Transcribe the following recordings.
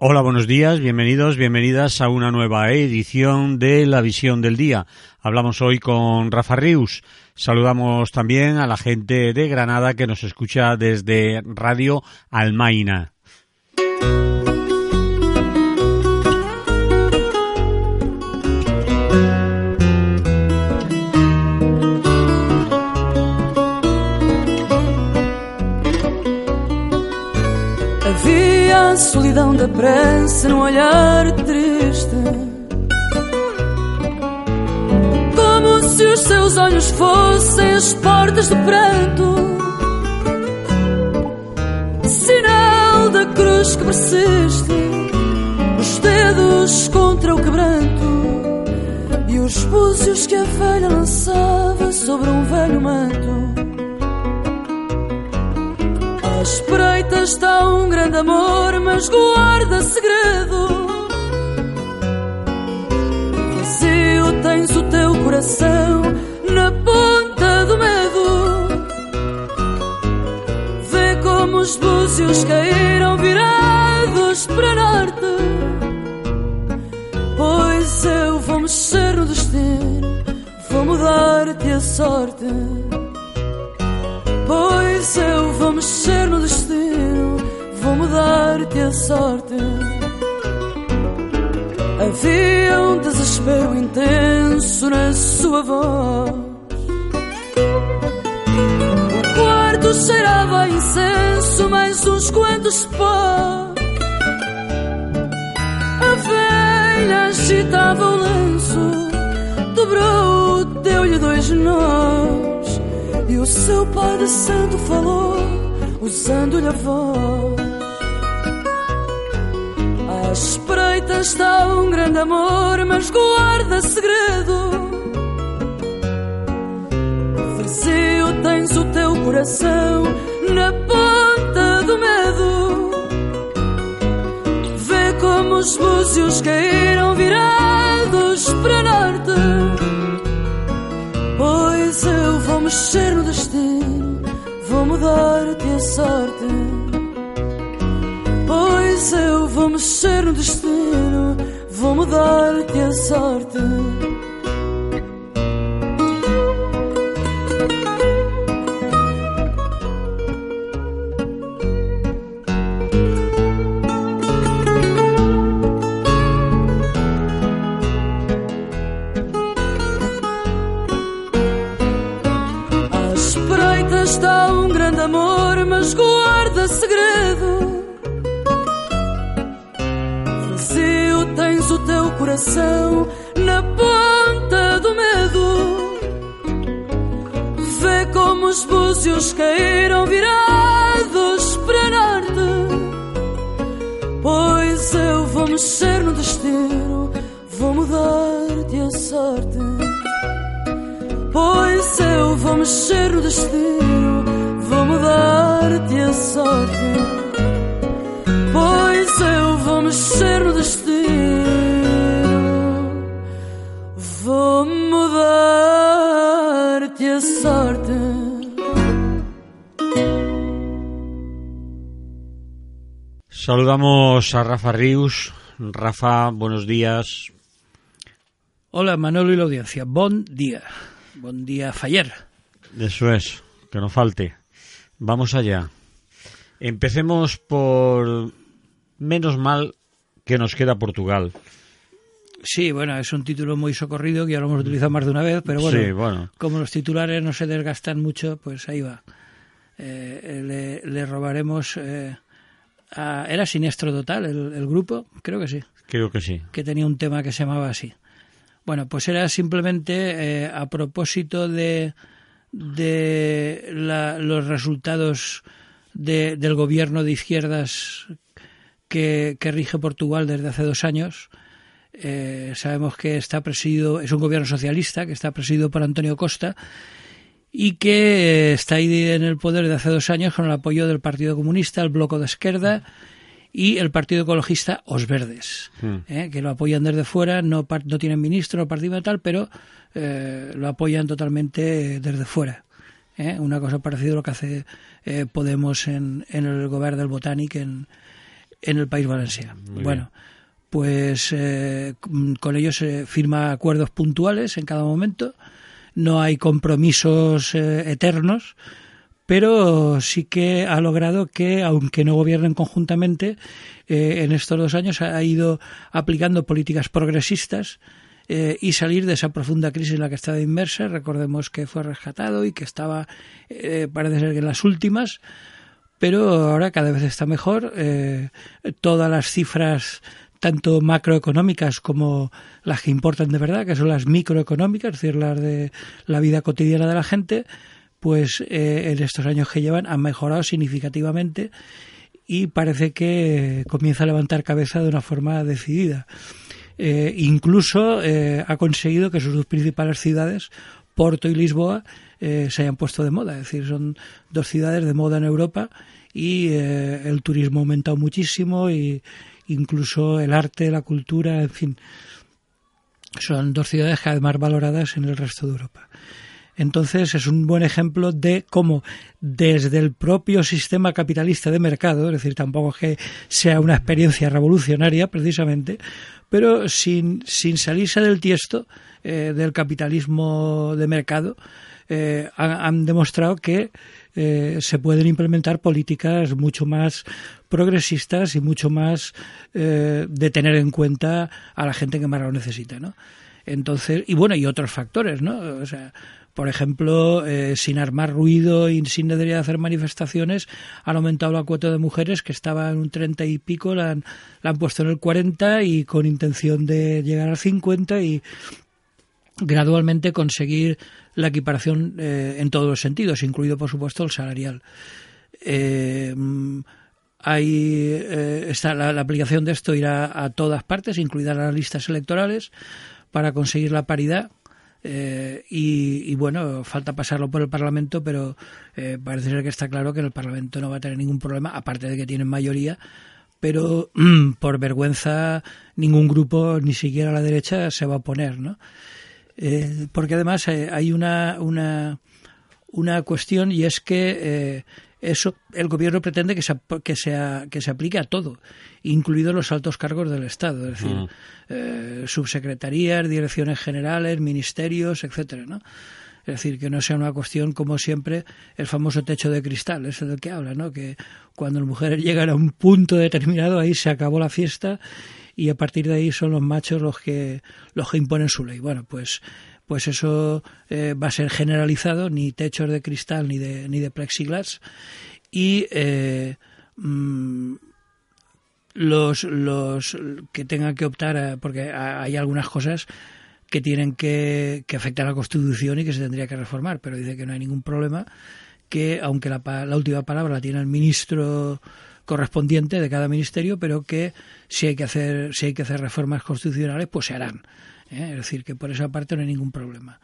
Hola, buenos días, bienvenidos, bienvenidas a una nueva edición de La Visión del Día. Hablamos hoy con Rafa Rius. Saludamos también a la gente de Granada que nos escucha desde Radio Almaina. Havia a solidão da pressa no olhar triste, como se os seus olhos fossem as portas do pranto, sinal da cruz que persiste, os dedos contra o quebranto e os búzios que a velha lançava sobre um velho manto. À espreita está um grande amor, mas guarda segredo. Vazio tens o teu coração na ponta do medo. Vê como os búzios caíram virados para norte. Pois eu vou mexer no destino, vou mudar-te a sorte. Pois eu vou mexer no destino, vou mudar-te a sorte. Havia um desespero intenso na sua voz. O quarto cheirava a incenso, mais uns quantos pó. A velha agitava o lenço, dobrou, deu-lhe 2 nós. E o seu pai de santo falou, usando-lhe a voz. À espreita está um grande amor, mas guarda segredo. Vazio tens o teu coração na ponta do medo. Vê como os búzios caíram virados para norte. Pois eu vou mexer no destino, vou mudar-te a sorte. Pois eu vou mexer no destino, vou mudar-te a sorte. Está um grande amor, mas guarda segredo. Vazio tens o teu coração na ponta do medo. Vê como os búzios caíram virados para norte. Pois eu vou mexer no destino, vou mudar-te a sorte. Pois eu vou mexer no destino, vou mudar-te a sorte. Pois eu vou mexer no destino, vou mudar-te a sorte. Saludamos a Rafa Rius. Rafa, buenos días. Hola Manolo y la audiencia, bon día. Buen día, Faller. Eso es, que no falte. Vamos allá. Empecemos por menos mal que nos queda Portugal. Sí, bueno, es un título muy socorrido que ya lo hemos utilizado más de una vez, pero bueno, sí, bueno. Como los titulares no se desgastan mucho, pues ahí va. Le robaremos... ¿Era Siniestro Total el grupo? Creo que sí. Creo que sí. Que tenía un tema que se llamaba así. Bueno, pues era simplemente a propósito de los resultados del gobierno de izquierdas que rige Portugal desde hace 2 años. Sabemos que está presidido, es un gobierno socialista que está presidido por António Costa y que está ahí en el poder desde hace 2 años con el apoyo del Partido Comunista, el Bloco de Esquerda y el Partido Ecologista Os Verdes, que lo apoyan desde fuera, no tienen ministro, no participan tal, pero lo apoyan totalmente desde fuera. Una cosa parecida a lo que hace Podemos en el Govern del Botànic en en el País Valencià. Bueno, pues con ellos se firma acuerdos puntuales en cada momento, no hay compromisos eternos, pero sí que ha logrado que, aunque no gobiernen conjuntamente, en estos 2 años ha ido aplicando políticas progresistas y salir de esa profunda crisis en la que estaba inmersa. Recordemos que fue rescatado y que estaba, parece ser que en las últimas, pero ahora cada vez está mejor. Todas las cifras, tanto macroeconómicas como las que importan de verdad, que son las microeconómicas, es decir, las de la vida cotidiana de la gente, pues en estos años que llevan han mejorado significativamente y parece que comienza a levantar cabeza de una forma decidida. Incluso ha conseguido que sus 2 principales ciudades, Porto y Lisboa, se hayan puesto de moda. Es decir, son 2 ciudades de moda en Europa y el turismo ha aumentado muchísimo y incluso el arte, la cultura, en fin, son 2 ciudades cada vez más valoradas en el resto de Europa. Entonces es un buen ejemplo de cómo desde el propio sistema capitalista de mercado, es decir, tampoco es que sea una experiencia revolucionaria precisamente, pero sin salirse del tiesto del capitalismo de mercado, han demostrado que se pueden implementar políticas mucho más progresistas y mucho más de tener en cuenta a la gente que más lo necesita, ¿no? Entonces, y bueno, y otros factores, ¿no? O sea, por ejemplo, sin armar ruido y sin necesidad de hacer manifestaciones, han aumentado la cuota de mujeres, que estaba en un 30 y pico, la han puesto en el 40 y con intención de llegar al 50 y gradualmente conseguir la equiparación en todos los sentidos, incluido, por supuesto, el salarial. Está la aplicación de esto irá a todas partes, incluidas las listas electorales, para conseguir la paridad. Y bueno, falta pasarlo por el Parlamento, pero parece ser que está claro que en el Parlamento no va a tener ningún problema, aparte de que tienen mayoría, pero por vergüenza ningún grupo, ni siquiera la derecha, se va a oponer, ¿no? Porque además hay una cuestión, y es que eso el gobierno pretende que se aplique a todo, incluidos los altos cargos del Estado, es decir, subsecretarías, direcciones generales, ministerios, etcétera, ¿no? Es decir, que no sea una cuestión, como siempre, el famoso techo de cristal, ese del que habla, ¿no? Que cuando las mujeres llegan a un punto determinado, ahí se acabó la fiesta y a partir de ahí son los machos los que imponen su ley. Bueno, pues eso va a ser generalizado, ni techos de cristal ni de plexiglas, y los que tengan que optar porque hay algunas cosas que tienen que afectar a la Constitución y que se tendría que reformar, pero dice que no hay ningún problema, que aunque la última palabra la tiene el ministro correspondiente de cada ministerio, pero que si hay que hacer reformas constitucionales, pues se harán. Es decir, que por esa parte no hay ningún problema.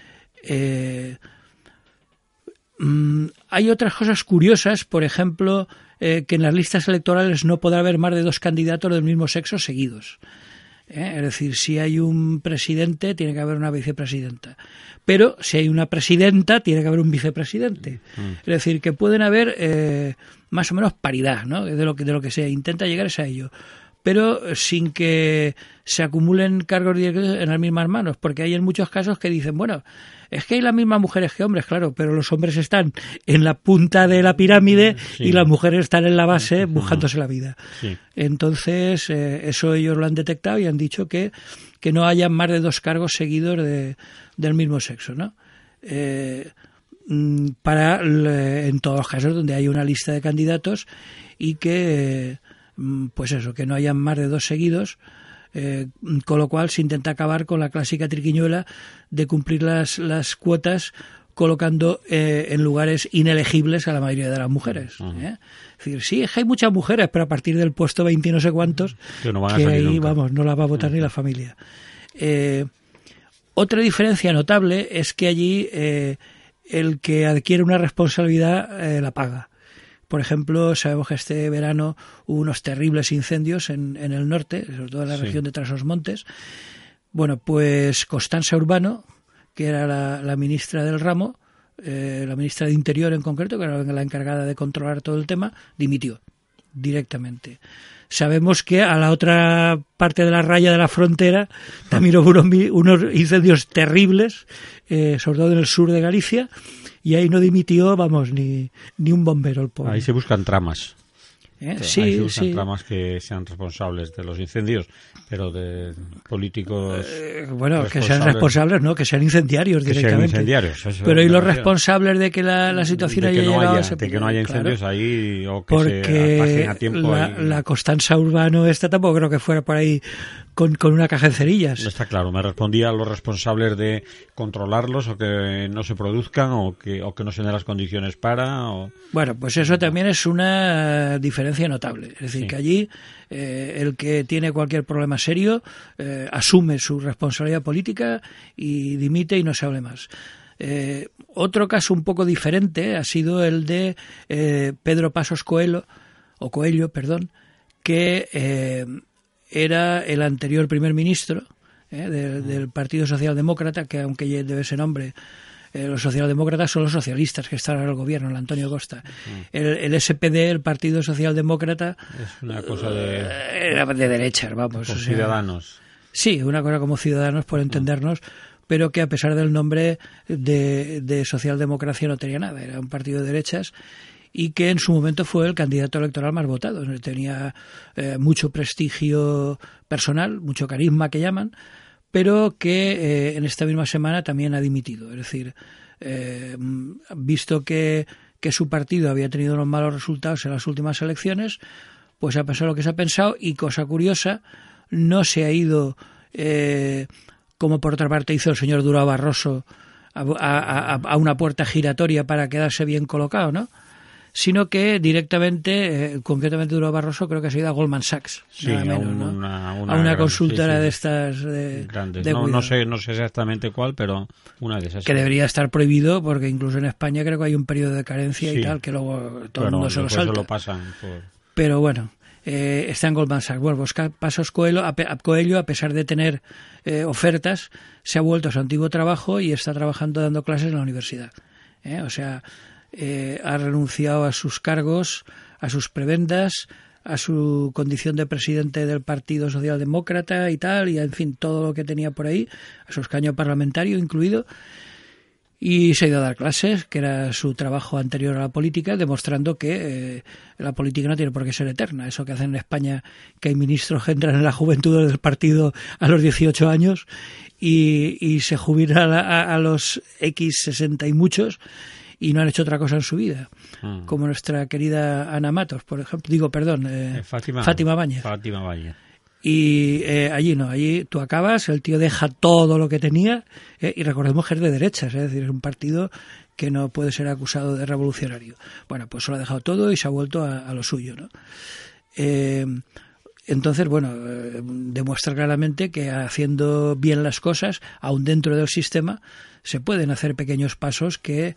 Hay otras cosas curiosas, por ejemplo, que en las listas electorales no podrá haber más de 2 candidatos del mismo sexo seguidos. Es decir, si hay un presidente, tiene que haber una vicepresidenta. Pero si hay una presidenta, tiene que haber un vicepresidente. Es decir, que pueden haber más o menos paridad, ¿no? De lo que se intenta llegar es a ello. Pero sin que se acumulen cargos directos en las mismas manos, porque hay en muchos casos que dicen, bueno, es que hay las mismas mujeres que hombres, claro, pero los hombres están en la punta de la pirámide y las mujeres están en la base buscándose la vida. Sí. Entonces, eso ellos lo han detectado y han dicho que no haya más de 2 cargos seguidos del mismo sexo, ¿no? En todos los casos donde hay una lista de candidatos y que pues eso, que no hayan más de 2 seguidos, con lo cual se intenta acabar con la clásica triquiñuela de cumplir las cuotas colocando en lugares inelegibles a la mayoría de las mujeres. Es decir, sí, es que hay muchas mujeres, pero a partir del puesto 20 y no sé cuántos, que ahí, nunca. Vamos, no las va a votar ni la familia. Otra diferencia notable es que allí el que adquiere una responsabilidad la paga. Por ejemplo, sabemos que este verano hubo unos terribles incendios en el norte, sobre todo en la región de Trasosmontes. Bueno, pues Constanza Urbano, que era la ministra del ramo, la ministra de Interior en concreto, que era la encargada de controlar todo el tema, dimitió directamente. sabemos que a la otra parte de la raya de la frontera también hubo unos incendios terribles, sobre todo en el sur de Galicia, y ahí no dimitió, vamos, ni un bombero el pobre. Ahí se buscan tramas. Sí, ahí se buscan sí. tramas que sean responsables de los incendios, pero de políticos... bueno, que sean responsables, no, que sean incendiarios directamente. Sean incendiarios, eso pero ¿y los responsables de que la situación haya llegado a ese punto? De que no haya incendios, claro, ahí, o que porque se apaguen a tiempo. La Constanza Urbano esta tampoco creo que fuera por ahí con una caja de cerillas. Está claro, me respondía a los responsables de controlarlos o que no se produzcan o que no se den las condiciones para... Bueno, pues eso también es una diferencia notable. Es decir, que allí el que tiene cualquier problema serio asume su responsabilidad política y dimite y no se hable más. Otro caso un poco diferente ha sido el de Pedro Passos Coelho, que era el anterior primer ministro del Partido Socialdemócrata, que aunque debe ese nombre, los socialdemócratas son los socialistas que están en el gobierno, el Antonio Costa. El SPD, el Partido Socialdemócrata, es una cosa era de derechas, vamos. Con Ciudadanos. Sí, una cosa como Ciudadanos, por entendernos, pero que a pesar del nombre de socialdemocracia no tenía nada, era un partido de derechas, y que en su momento fue el candidato electoral más votado. Tenía mucho prestigio personal, mucho carisma que llaman, pero que en esta misma semana también ha dimitido. Es decir, visto que su partido había tenido unos malos resultados en las últimas elecciones, pues ha pensado lo que se ha pensado, y cosa curiosa, no se ha ido, como por otra parte hizo el señor Durão Barroso, a una puerta giratoria para quedarse bien colocado, ¿no? Sino que directamente, concretamente Durão Barroso, creo que se ha ido a Goldman Sachs, sí, nada menos, a una consultora de estas grandes. De no sé exactamente cuál, pero una de esas. Que debería estar prohibido, porque incluso en España creo que hay un periodo de carencia y tal, que luego todo el mundo se lo salta. Se lo pasan Pero bueno, está en Goldman Sachs. Bueno, pues Passos Coelho, a pesar de tener ofertas, se ha vuelto a su antiguo trabajo y está trabajando dando clases en la universidad. O sea, ha renunciado a sus cargos, a sus prebendas, a su condición de presidente del Partido Socialdemócrata y tal, y en fin, todo lo que tenía por ahí, a su escaño parlamentario incluido, y se ha ido a dar clases, que era su trabajo anterior a la política, demostrando que la política no tiene por qué ser eterna. Eso que hacen en España, que hay ministros que entran en la juventud del partido a los 18 años y se jubilan a los X 60 y muchos, y no han hecho otra cosa en su vida, como nuestra querida Ana Matos, por ejemplo. Fátima Báñez. Y allí no, allí tú acabas, el tío deja todo lo que tenía, y recordemos que es de derechas, es decir, es un partido que no puede ser acusado de revolucionario. Bueno, pues se lo ha dejado todo y se ha vuelto a lo suyo, ¿no? Entonces, bueno, demuestra claramente que haciendo bien las cosas, aún dentro del sistema, se pueden hacer pequeños pasos que...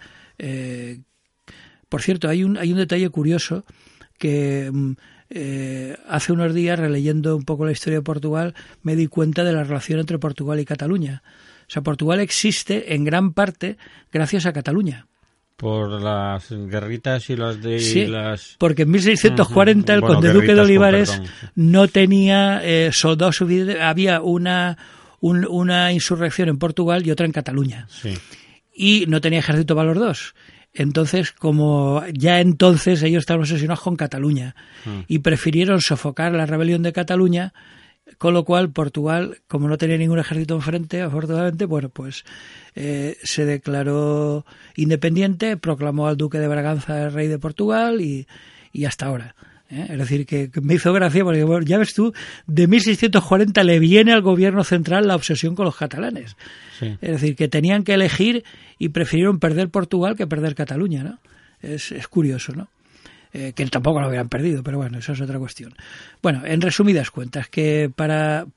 por cierto, hay un detalle curioso que hace unos días, releyendo un poco la historia de Portugal, me di cuenta de la relación entre Portugal y Cataluña. O sea, Portugal existe en gran parte gracias a Cataluña. Por las guerritas y las de... Sí, las... porque en 1640 el conde duque de Olivares no tenía soldados suficientes. Había una insurrección en Portugal y otra en Cataluña. Sí. Y no tenía ejército para los dos. Entonces, como ya entonces ellos estaban obsesionados con Cataluña y prefirieron sofocar la rebelión de Cataluña, con lo cual Portugal, como no tenía ningún ejército enfrente, afortunadamente, bueno, pues se declaró independiente, proclamó al duque de Braganza rey de Portugal y hasta ahora. Es decir, que me hizo gracia porque, bueno, ya ves tú, de 1640 le viene al gobierno central la obsesión con los catalanes. Sí. Es decir, que tenían que elegir y prefirieron perder Portugal que perder Cataluña, ¿no? Es curioso, ¿no? Que tampoco lo habían perdido, pero bueno, eso es otra cuestión. Bueno, en resumidas cuentas, que para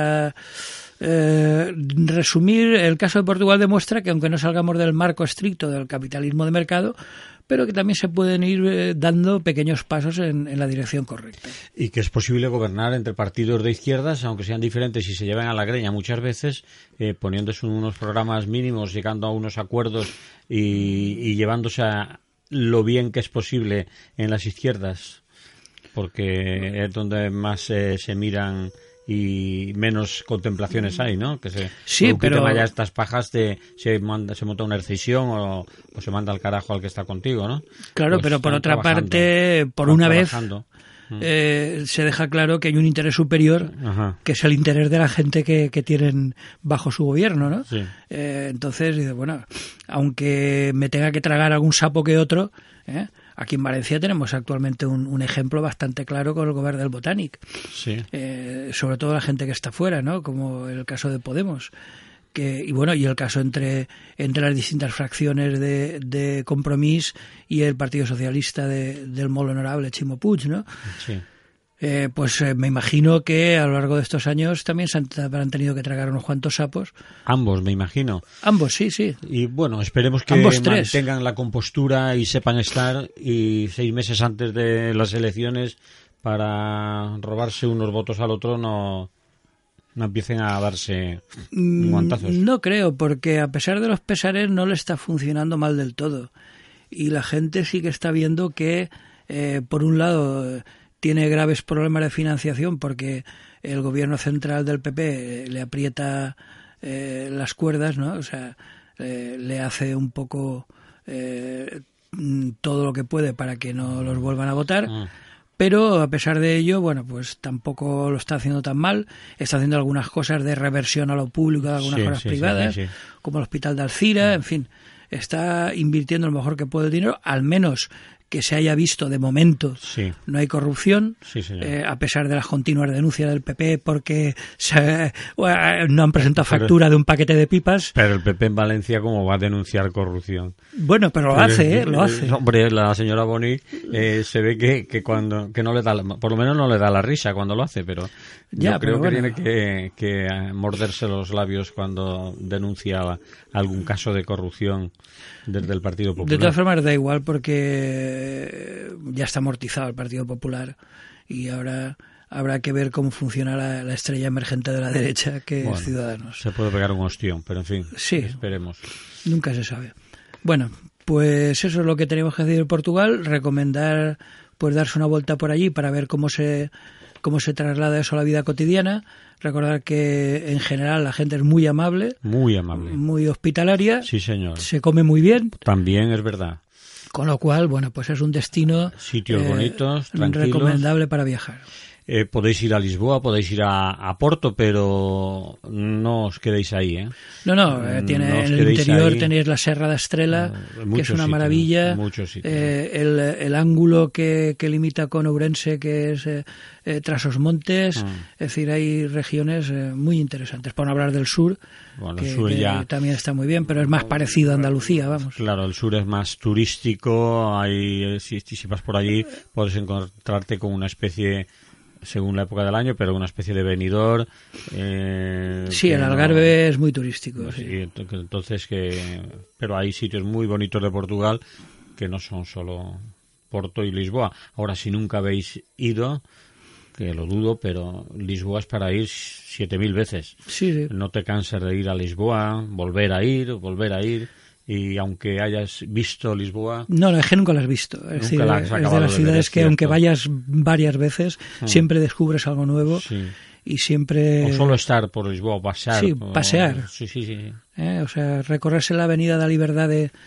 resumir, el caso de Portugal demuestra que aunque no salgamos del marco estricto del capitalismo de mercado, pero que también se pueden ir dando pequeños pasos en la dirección correcta. Y que es posible gobernar entre partidos de izquierdas, aunque sean diferentes y se lleven a la greña muchas veces, poniéndose unos programas mínimos, llegando a unos acuerdos y llevándose a lo bien que es posible en las izquierdas. porque es donde más se miran y menos contemplaciones hay, ¿no? Que sí, pero ya estas pajas se monta una excisión o se manda al carajo al que está contigo, ¿no? Claro, pues pero por otra parte, por una vez se deja claro que hay un interés superior, que es el interés de la gente que tienen bajo su gobierno, ¿no? Sí. Entonces, bueno, aunque me tenga que tragar algún sapo que otro, aquí en Valencia tenemos actualmente un ejemplo bastante claro con el gobierno del Botànic. Sí. Sobre todo la gente que está fuera, ¿no? Como el caso de Podemos. Y el caso entre las distintas fracciones de Compromís y el Partido Socialista del molt honorable Ximo Puig, ¿no? Sí. Me imagino que a lo largo de estos años también se habrán tenido que tragar unos cuantos sapos. Ambos, me imagino. Ambos, sí. Y bueno, esperemos que mantengan la compostura y sepan estar, y 6 meses antes de las elecciones, para robarse unos votos al otro, no empiecen a darse guantazos. No creo, porque a pesar de los pesares no le está funcionando mal del todo. Y la gente sí que está viendo que, por un lado, tiene graves problemas de financiación porque el gobierno central del PP le aprieta las cuerdas, ¿no? O sea, le hace un poco todo lo que puede para que no los vuelvan a votar. Pero a pesar de ello, bueno, pues tampoco lo está haciendo tan mal. Está haciendo algunas cosas de reversión a lo público, de algunas cosas privadas, como el Hospital de Alcira, en fin. Está invirtiendo lo mejor que puede el dinero, al menos que se haya visto de momento. No hay corrupción, a pesar de las continuas denuncias del PP porque no han presentado factura de un paquete de pipas. Pero el PP en Valencia, ¿cómo va a denunciar corrupción? Bueno, pero lo hace. Hombre, la señora Boni se ve que cuando no le da, por lo menos no le da la risa cuando lo hace, pero yo creo que tiene que morderse los labios cuando denuncia algún caso de corrupción desde el Partido Popular. De todas formas da igual, porque ya está amortizado el Partido Popular y ahora habrá que ver cómo funciona la estrella emergente de la derecha, que es Ciudadanos. Se puede pegar un ostión, pero en fin, esperemos. Nunca se sabe. Bueno, pues eso es lo que tenemos que hacer en Portugal, recomendar pues darse una vuelta por allí para ver cómo se traslada eso a la vida cotidiana. Recordar que en general la gente es muy amable, muy hospitalaria. Sí, señor. Se come muy bien. También es verdad. Con lo cual, bueno, pues es un destino sitios bonitos, tranquilos, recomendable para viajar. Podéis ir a Lisboa, podéis ir a Porto, pero no os quedéis ahí, ¿eh? En el interior tenéis la Serra da Estrela, que es una maravilla. Muchos sitios. El ángulo que limita con Ourense, que es Trás-os-Montes. Es decir, hay regiones muy interesantes. Por no hablar del sur, el sur ya también está muy bien, pero es más parecido a Andalucía, vamos. Claro, el sur es más turístico. Si vas por allí, puedes encontrarte con una especie, según la época del año, pero una especie de Benidorm. El Algarve es muy turístico. Entonces pero hay sitios muy bonitos de Portugal que no son solo Porto y Lisboa. Ahora, si nunca habéis ido, que lo dudo, pero Lisboa es para ir 7.000 veces. Sí. No te canses de ir a Lisboa, volver a ir. Y aunque hayas visto Lisboa... No, es que nunca la has visto. Es decir, es de las ciudades que aunque vayas varias veces, siempre descubres algo nuevo. Sí. Y siempre... O solo estar por Lisboa, o pasear. Sí, pasear. Sí. O sea, recorrerse la Avenida de la Libertad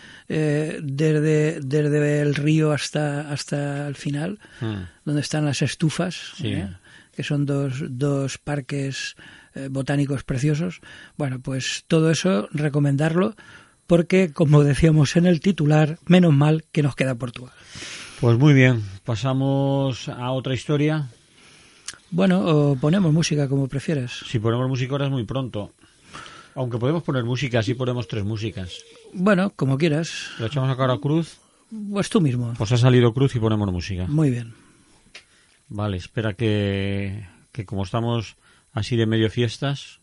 desde el río hasta el final, donde están las estufas, que son dos parques botánicos preciosos. Bueno, pues todo eso, recomendarlo, porque, como decíamos en el titular, menos mal que nos queda Portugal. Pues muy bien, pasamos a otra historia. Bueno, o ponemos música, como prefieras. Si ponemos música ahora es muy pronto. Aunque podemos poner música, así ponemos 3 músicas. Bueno, como quieras. ¿Lo echamos a cara a Cruz? Pues tú mismo. Pues ha salido Cruz y ponemos música. Muy bien. Vale, espera que como estamos así de medio fiestas...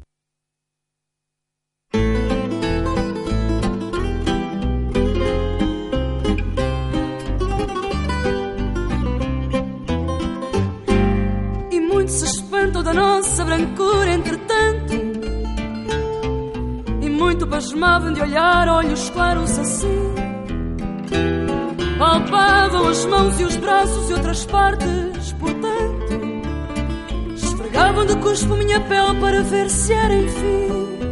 Da nossa brancura, entretanto, e muito pasmavam de olhar olhos claros assim. Palpavam as mãos e os braços e outras partes Esfregavam de cuspo minha pele para ver se era enfim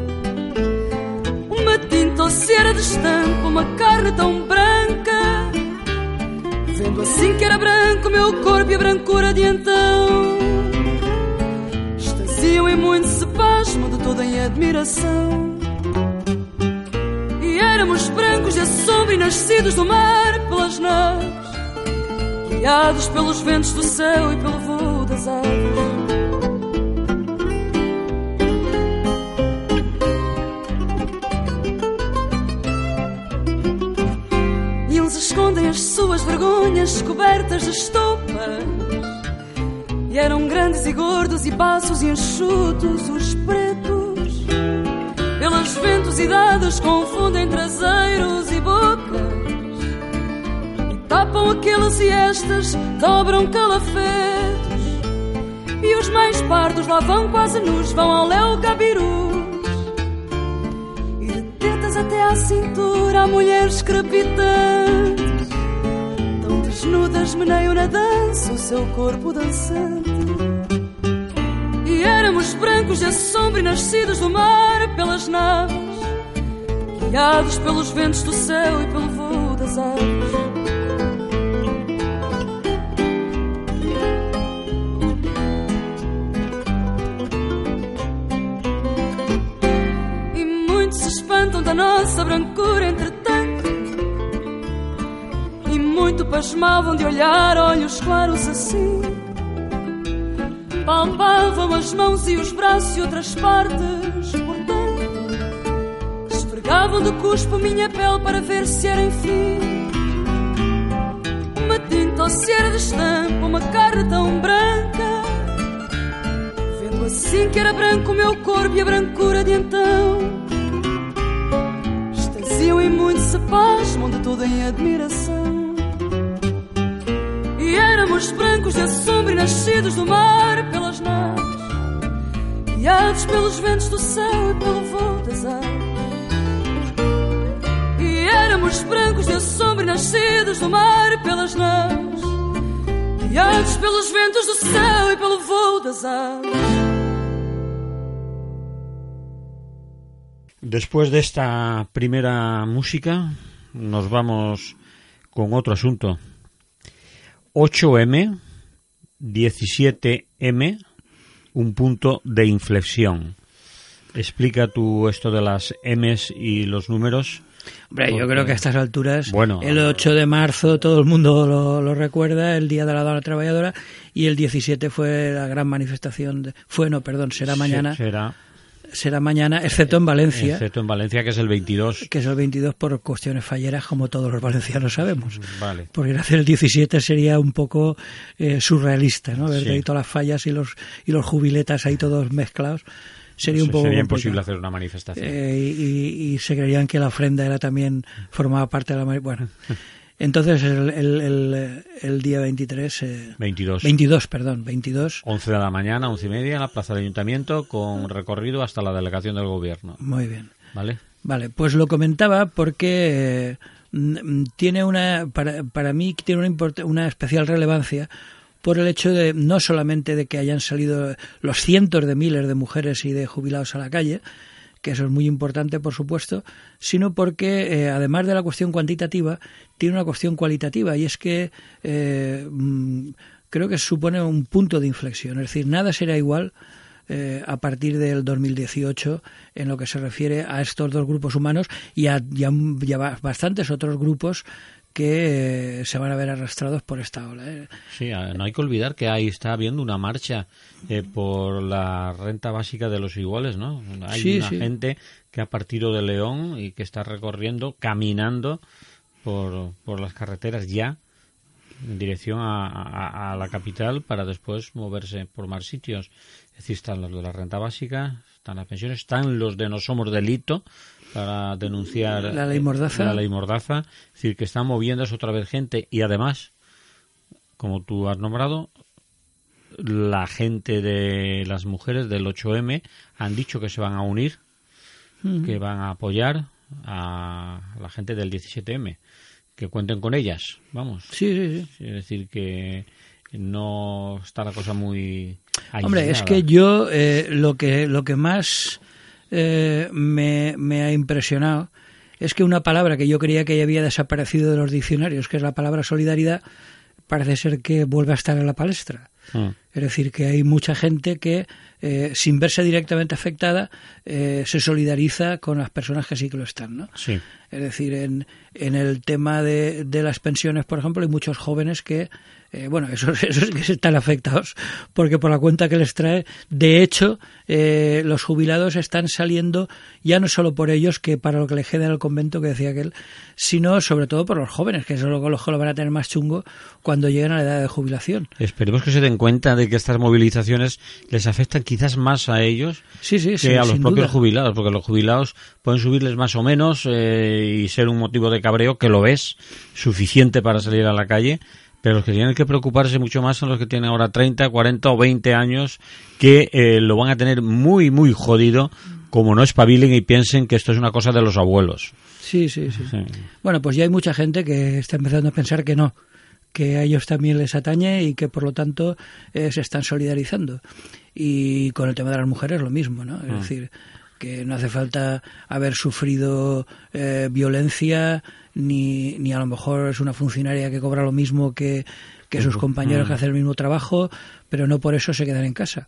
uma tinta ou se era de estampo, uma carne tão branca. Vendo assim que era branco o meu corpo e a brancura de então, extasiam em muito se pasmo de toda em admiração. E éramos brancos de assombro e nascidos do mar pelas naves, guiados pelos ventos do céu e pelo voo das aves. E eles escondem as suas vergonhas cobertas de estopas, e eram grandes e gordos e baços e enxutos os pretos. Pelos ventos e dados confundem traseiros e bocas, tapam aqueles e estas, dobram calafetos. E os mais pardos lá vão quase nus, vão ao léu gabirus. E de tetas até à cintura há mulheres crepitantes, tão desnudas meneiam na dança o seu corpo dançante. E éramos brancos de assombro e nascidos do mar pelas naves, guiados pelos ventos do céu e pelo voo das aves. Da nossa brancura, entretanto, e muito pasmavam de olhar olhos claros assim. Palpavam as mãos e os braços e outras partes, portanto, esfregavam de cuspo minha pele para ver se era enfim uma tinta ou se era de estampa, uma carne tão branca. Vendo assim que era branco o meu corpo e a brancura de então, e muito se pasmam de toda em admiração. E éramos brancos de assombro e nascidos do mar pelas naves, guiados pelos ventos do céu e pelo voo das aves. E éramos brancos de assombro e nascidos do mar pelas naves, guiados pelos ventos do céu e pelo voo das aves. Después de esta primera música, nos vamos con otro asunto. 8M, 17M, un punto de inflexión. Explica tú esto de las M's y los números. Hombre, yo creo que a estas alturas, bueno, el 8 de marzo todo el mundo lo recuerda, el Día de la Dona Trabajadora, y el 17 fue la gran manifestación. Será mañana. Será mañana, excepto en Valencia. Excepto en Valencia, que es el 22. Que es el 22 por cuestiones falleras, como todos los valencianos sabemos. Vale. Porque hacer el 17 sería un poco surrealista, ¿no? Ver ahí todas las fallas y los jubiletas ahí todos mezclados. Sería un poco sería imposible hacer una manifestación. Y se creerían que la ofrenda formaba parte de la manifestación. Bueno. Entonces el día 22. 11 de la mañana, 11:30, en la plaza del Ayuntamiento, con recorrido hasta la delegación del Gobierno. Muy bien. Vale, pues lo comentaba porque tiene para mí tiene una especial relevancia por el hecho de no solamente de que hayan salido los cientos de miles de mujeres y de jubilados a la calle, que eso es muy importante, por supuesto, sino porque, además de la cuestión cuantitativa, tiene una cuestión cualitativa, y es que creo que supone un punto de inflexión. Es decir, nada será igual a partir del 2018 en lo que se refiere a estos dos grupos humanos y a bastantes otros grupos que se van a ver arrastrados por esta ola. Sí, no hay que olvidar que ahí está habiendo una marcha por la renta básica de los iguales, ¿no? Hay gente que ha partido de León y que está recorriendo, caminando por las carreteras ya en dirección a la capital para después moverse por más sitios. Es decir, están los de la renta básica, están las pensiones, están los de no somos delito para denunciar la ley Mordaza. Es decir, que están moviéndose otra vez gente, y además, como tú has nombrado, la gente de las mujeres del 8M han dicho que se van a unir, que van a apoyar a la gente del 17M, que cuenten con ellas, vamos. Sí. Es decir, que no está la cosa muy Hombre, es que yo lo que más me ha impresionado es que una palabra que yo creía que ya había desaparecido de los diccionarios, que es la palabra solidaridad, parece ser que vuelve a estar en la palestra. Es decir, que hay mucha gente que, sin verse directamente afectada, se solidariza con las personas que sí que lo están, ¿no? Sí. Es decir, en el tema de las pensiones, por ejemplo, hay muchos jóvenes que, esos que están afectados, porque por la cuenta que les trae, de hecho, los jubilados están saliendo, ya no solo por ellos, que para lo que les queda en el convento, que decía aquel, sino sobre todo por los jóvenes, que son los que lo van a tener más chungo cuando lleguen a la edad de jubilación. Esperemos que se den cuenta de que estas movilizaciones les afectan quizás más a ellos que a los propios jubilados, porque los jubilados pueden subirles más o menos y ser un motivo de cabreo, que lo ves, suficiente para salir a la calle, pero los que tienen que preocuparse mucho más son los que tienen ahora 30, 40 o 20 años, que lo van a tener muy, muy jodido, como no espabilen y piensen que esto es una cosa de los abuelos. Sí. Bueno, pues ya hay mucha gente que está empezando a pensar que no, que a ellos también les atañe y que por lo tanto se están solidarizando. Y con el tema de las mujeres lo mismo, ¿no? Es decir, que no hace falta haber sufrido violencia, ni a lo mejor es una funcionaria que cobra lo mismo que sus compañeros que hacen el mismo trabajo, pero no por eso se quedan en casa.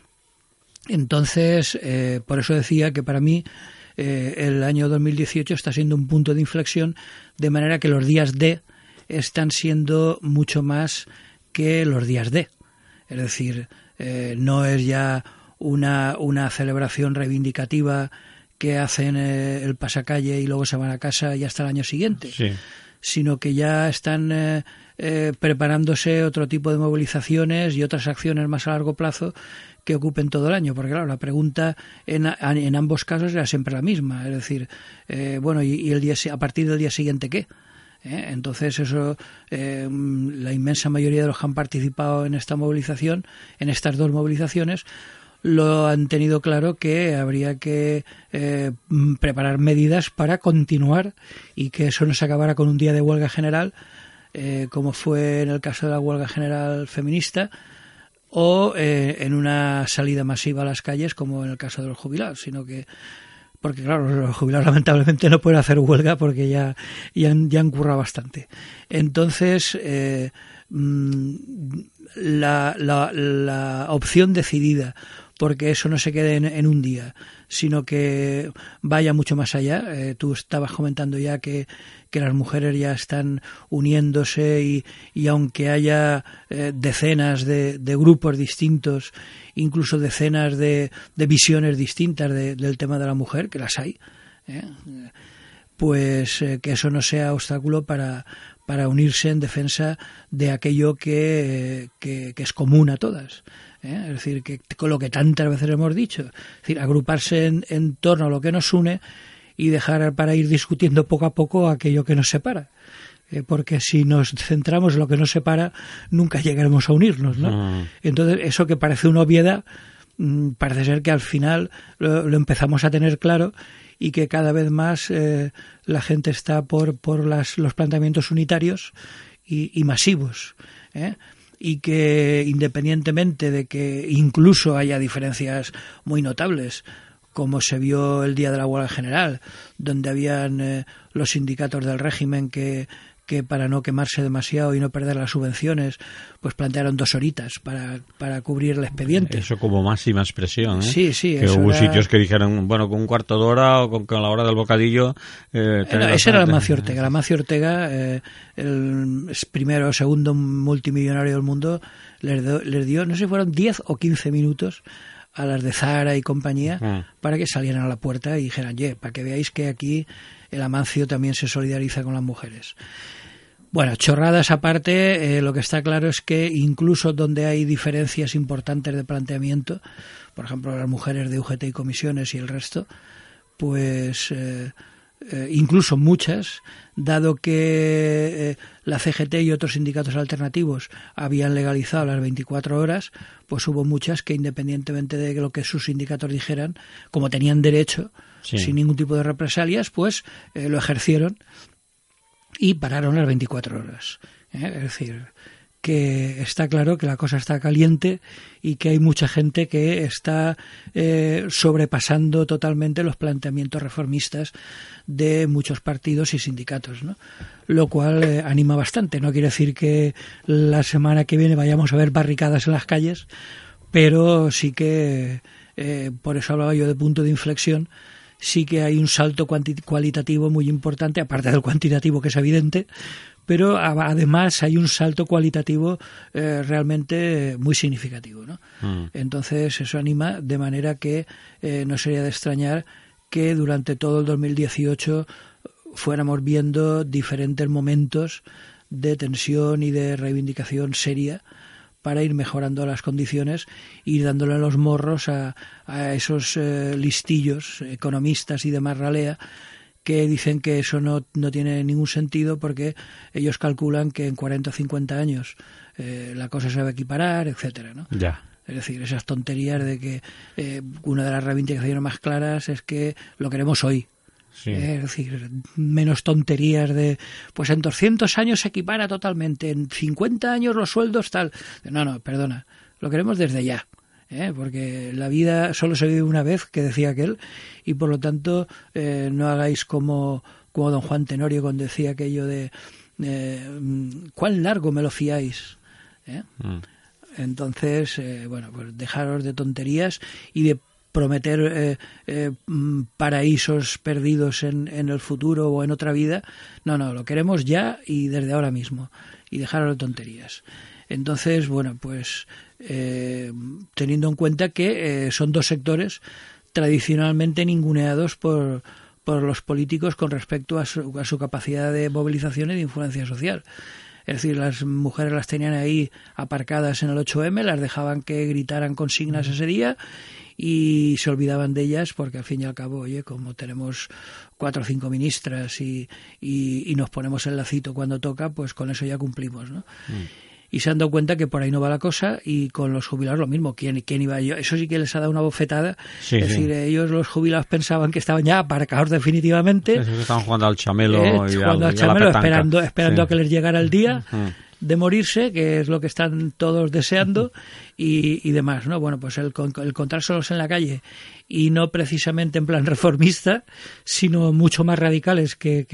Entonces, por eso decía que para mí el año 2018 está siendo un punto de inflexión, de manera que los días D están siendo mucho más que los días D. Es decir, no es ya una celebración reivindicativa que hacen el pasacalle y luego se van a casa y hasta el año siguiente, sino que ya están preparándose otro tipo de movilizaciones y otras acciones más a largo plazo que ocupen todo el año, porque claro, la pregunta en ambos casos era siempre la misma, es decir, y el día, a partir del día siguiente, ¿qué? Entonces eso, la inmensa mayoría de los que han participado en esta movilización, en estas dos movilizaciones, lo han tenido claro, que habría que preparar medidas para continuar y que eso no se acabara con un día de huelga general, como fue en el caso de la huelga general feminista, o en una salida masiva a las calles como en el caso de los jubilados, sino que porque claro, los jubilados lamentablemente no pueden hacer huelga porque ya han currado bastante. Entonces la opción decidida porque eso no se quede en un día, sino que vaya mucho más allá. Tú estabas comentando ya que las mujeres ya están uniéndose y aunque haya decenas de grupos distintos, incluso decenas de visiones distintas del tema de la mujer, que las hay, pues que eso no sea obstáculo para unirse en defensa de aquello que es común a todas. Es decir, que con lo que tantas veces hemos dicho, es decir, agruparse en torno a lo que nos une y dejar para ir discutiendo poco a poco aquello que nos separa. Porque si nos centramos en lo que nos separa, nunca llegaremos a unirnos, ¿no? Entonces, eso que parece una obviedad, parece ser que al final lo empezamos a tener claro y que cada vez más la gente está por los planteamientos unitarios y masivos, y que independientemente de que incluso haya diferencias muy notables, como se vio el día de la huelga general, donde habían los sindicatos del régimen que para no quemarse demasiado y no perder las subvenciones, pues plantearon 2 horitas para cubrir el expediente. Eso como máxima expresión, ¿eh? Sí. Que hubo sitios que dijeron, con un cuarto de hora o con la hora del bocadillo... ese era el Amancio Ortega. El Amancio Ortega, el primero o segundo multimillonario del mundo, les dio, no sé si fueron 10 o 15 minutos a las de Zara y compañía para que salieran a la puerta y dijeran, para que veáis que aquí el Amancio también se solidariza con las mujeres. Bueno, chorradas aparte, lo que está claro es que incluso donde hay diferencias importantes de planteamiento, por ejemplo las mujeres de UGT y comisiones y el resto, pues incluso muchas, dado que la CGT y otros sindicatos alternativos habían legalizado las 24 horas, pues hubo muchas que independientemente de lo que sus sindicatos dijeran, como tenían derecho, sin ningún tipo de represalias, pues lo ejercieron y pararon las 24 horas. Es decir, que está claro que la cosa está caliente y que hay mucha gente que está sobrepasando totalmente los planteamientos reformistas de muchos partidos y sindicatos, ¿no? Lo cual anima bastante. No quiere decir que la semana que viene vayamos a ver barricadas en las calles, pero sí que, por eso hablaba yo de punto de inflexión, sí que hay un salto cualitativo muy importante, aparte del cuantitativo que es evidente, pero además hay un salto cualitativo realmente muy significativo, ¿no? Entonces eso anima, de manera que no sería de extrañar que durante todo el 2018 fuéramos viendo diferentes momentos de tensión y de reivindicación seria para ir mejorando las condiciones e ir dándole los morros a esos listillos, economistas y demás ralea, que dicen que eso no tiene ningún sentido porque ellos calculan que en 40 o 50 años la cosa se va a equiparar, etcétera, ¿no? Ya. Es decir, esas tonterías de que una de las reivindicaciones más claras es que lo queremos hoy. Sí. Es decir, menos tonterías de, pues en 200 años se equipara totalmente, en 50 años los sueldos tal. No, perdona, lo queremos desde ya. Porque la vida solo se vive una vez, que decía aquel, y por lo tanto no hagáis como don Juan Tenorio cuando decía aquello de ¿cuán largo me lo fiáis? Entonces, pues dejaros de tonterías y de prometer paraísos perdidos en el futuro o en otra vida. No, lo queremos ya y desde ahora mismo, y dejaros de tonterías. Entonces, pues teniendo en cuenta que son dos sectores tradicionalmente ninguneados por los políticos con respecto a su capacidad de movilización y de influencia social. Es decir, las mujeres las tenían ahí aparcadas en el 8M, las dejaban que gritaran consignas ese día y se olvidaban de ellas porque al fin y al cabo, oye, como tenemos 4 o 5 ministras y nos ponemos el lacito cuando toca, pues con eso ya cumplimos, ¿no? Y se han dado cuenta que por ahí no va la cosa, y con los jubilados lo mismo. ¿Quién iba yo? Eso sí que les ha dado una bofetada. Sí, es decir, ellos, los jubilados, pensaban que estaban ya aparcados definitivamente. Sí, estaban jugando al chamelo. Jugando al chamelo, esperando a que les llegara el día de morirse, que es lo que están todos deseando, y demás, ¿no? Bueno, pues el encontrárselos en la calle, y no precisamente en plan reformista, sino mucho más radicales que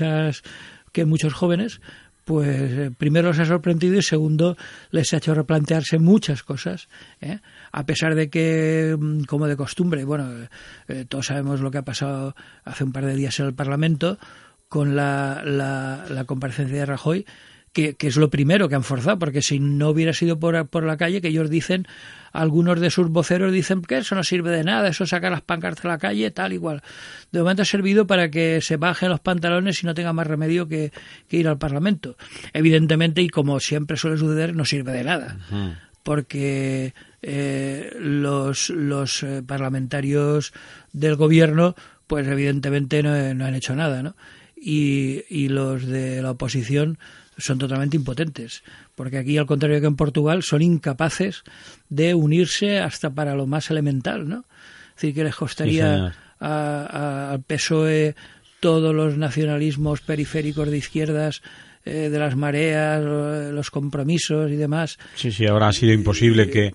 muchos jóvenes, pues primero los ha sorprendido y segundo les ha hecho replantearse muchas cosas, a pesar de que, como de costumbre, todos sabemos lo que ha pasado hace un par de días en el Parlamento con la comparecencia de Rajoy, que es lo primero que han forzado, porque si no hubiera sido por la calle, que ellos dicen, algunos de sus voceros dicen que eso no sirve de nada, eso saca las pancartas a la calle, tal, igual. De momento ha servido para que se bajen los pantalones y no tenga más remedio que ir al Parlamento. Evidentemente, y como siempre suele suceder, no sirve de nada, porque los parlamentarios del gobierno, pues evidentemente no han hecho nada, ¿no? Y los de la oposición son totalmente impotentes, porque aquí, al contrario que en Portugal, son incapaces de unirse hasta para lo más elemental, ¿no? Es decir, que les costaría al PSOE todos los nacionalismos periféricos de izquierdas, de las mareas, los compromisos y demás. Sí, ahora ha sido imposible que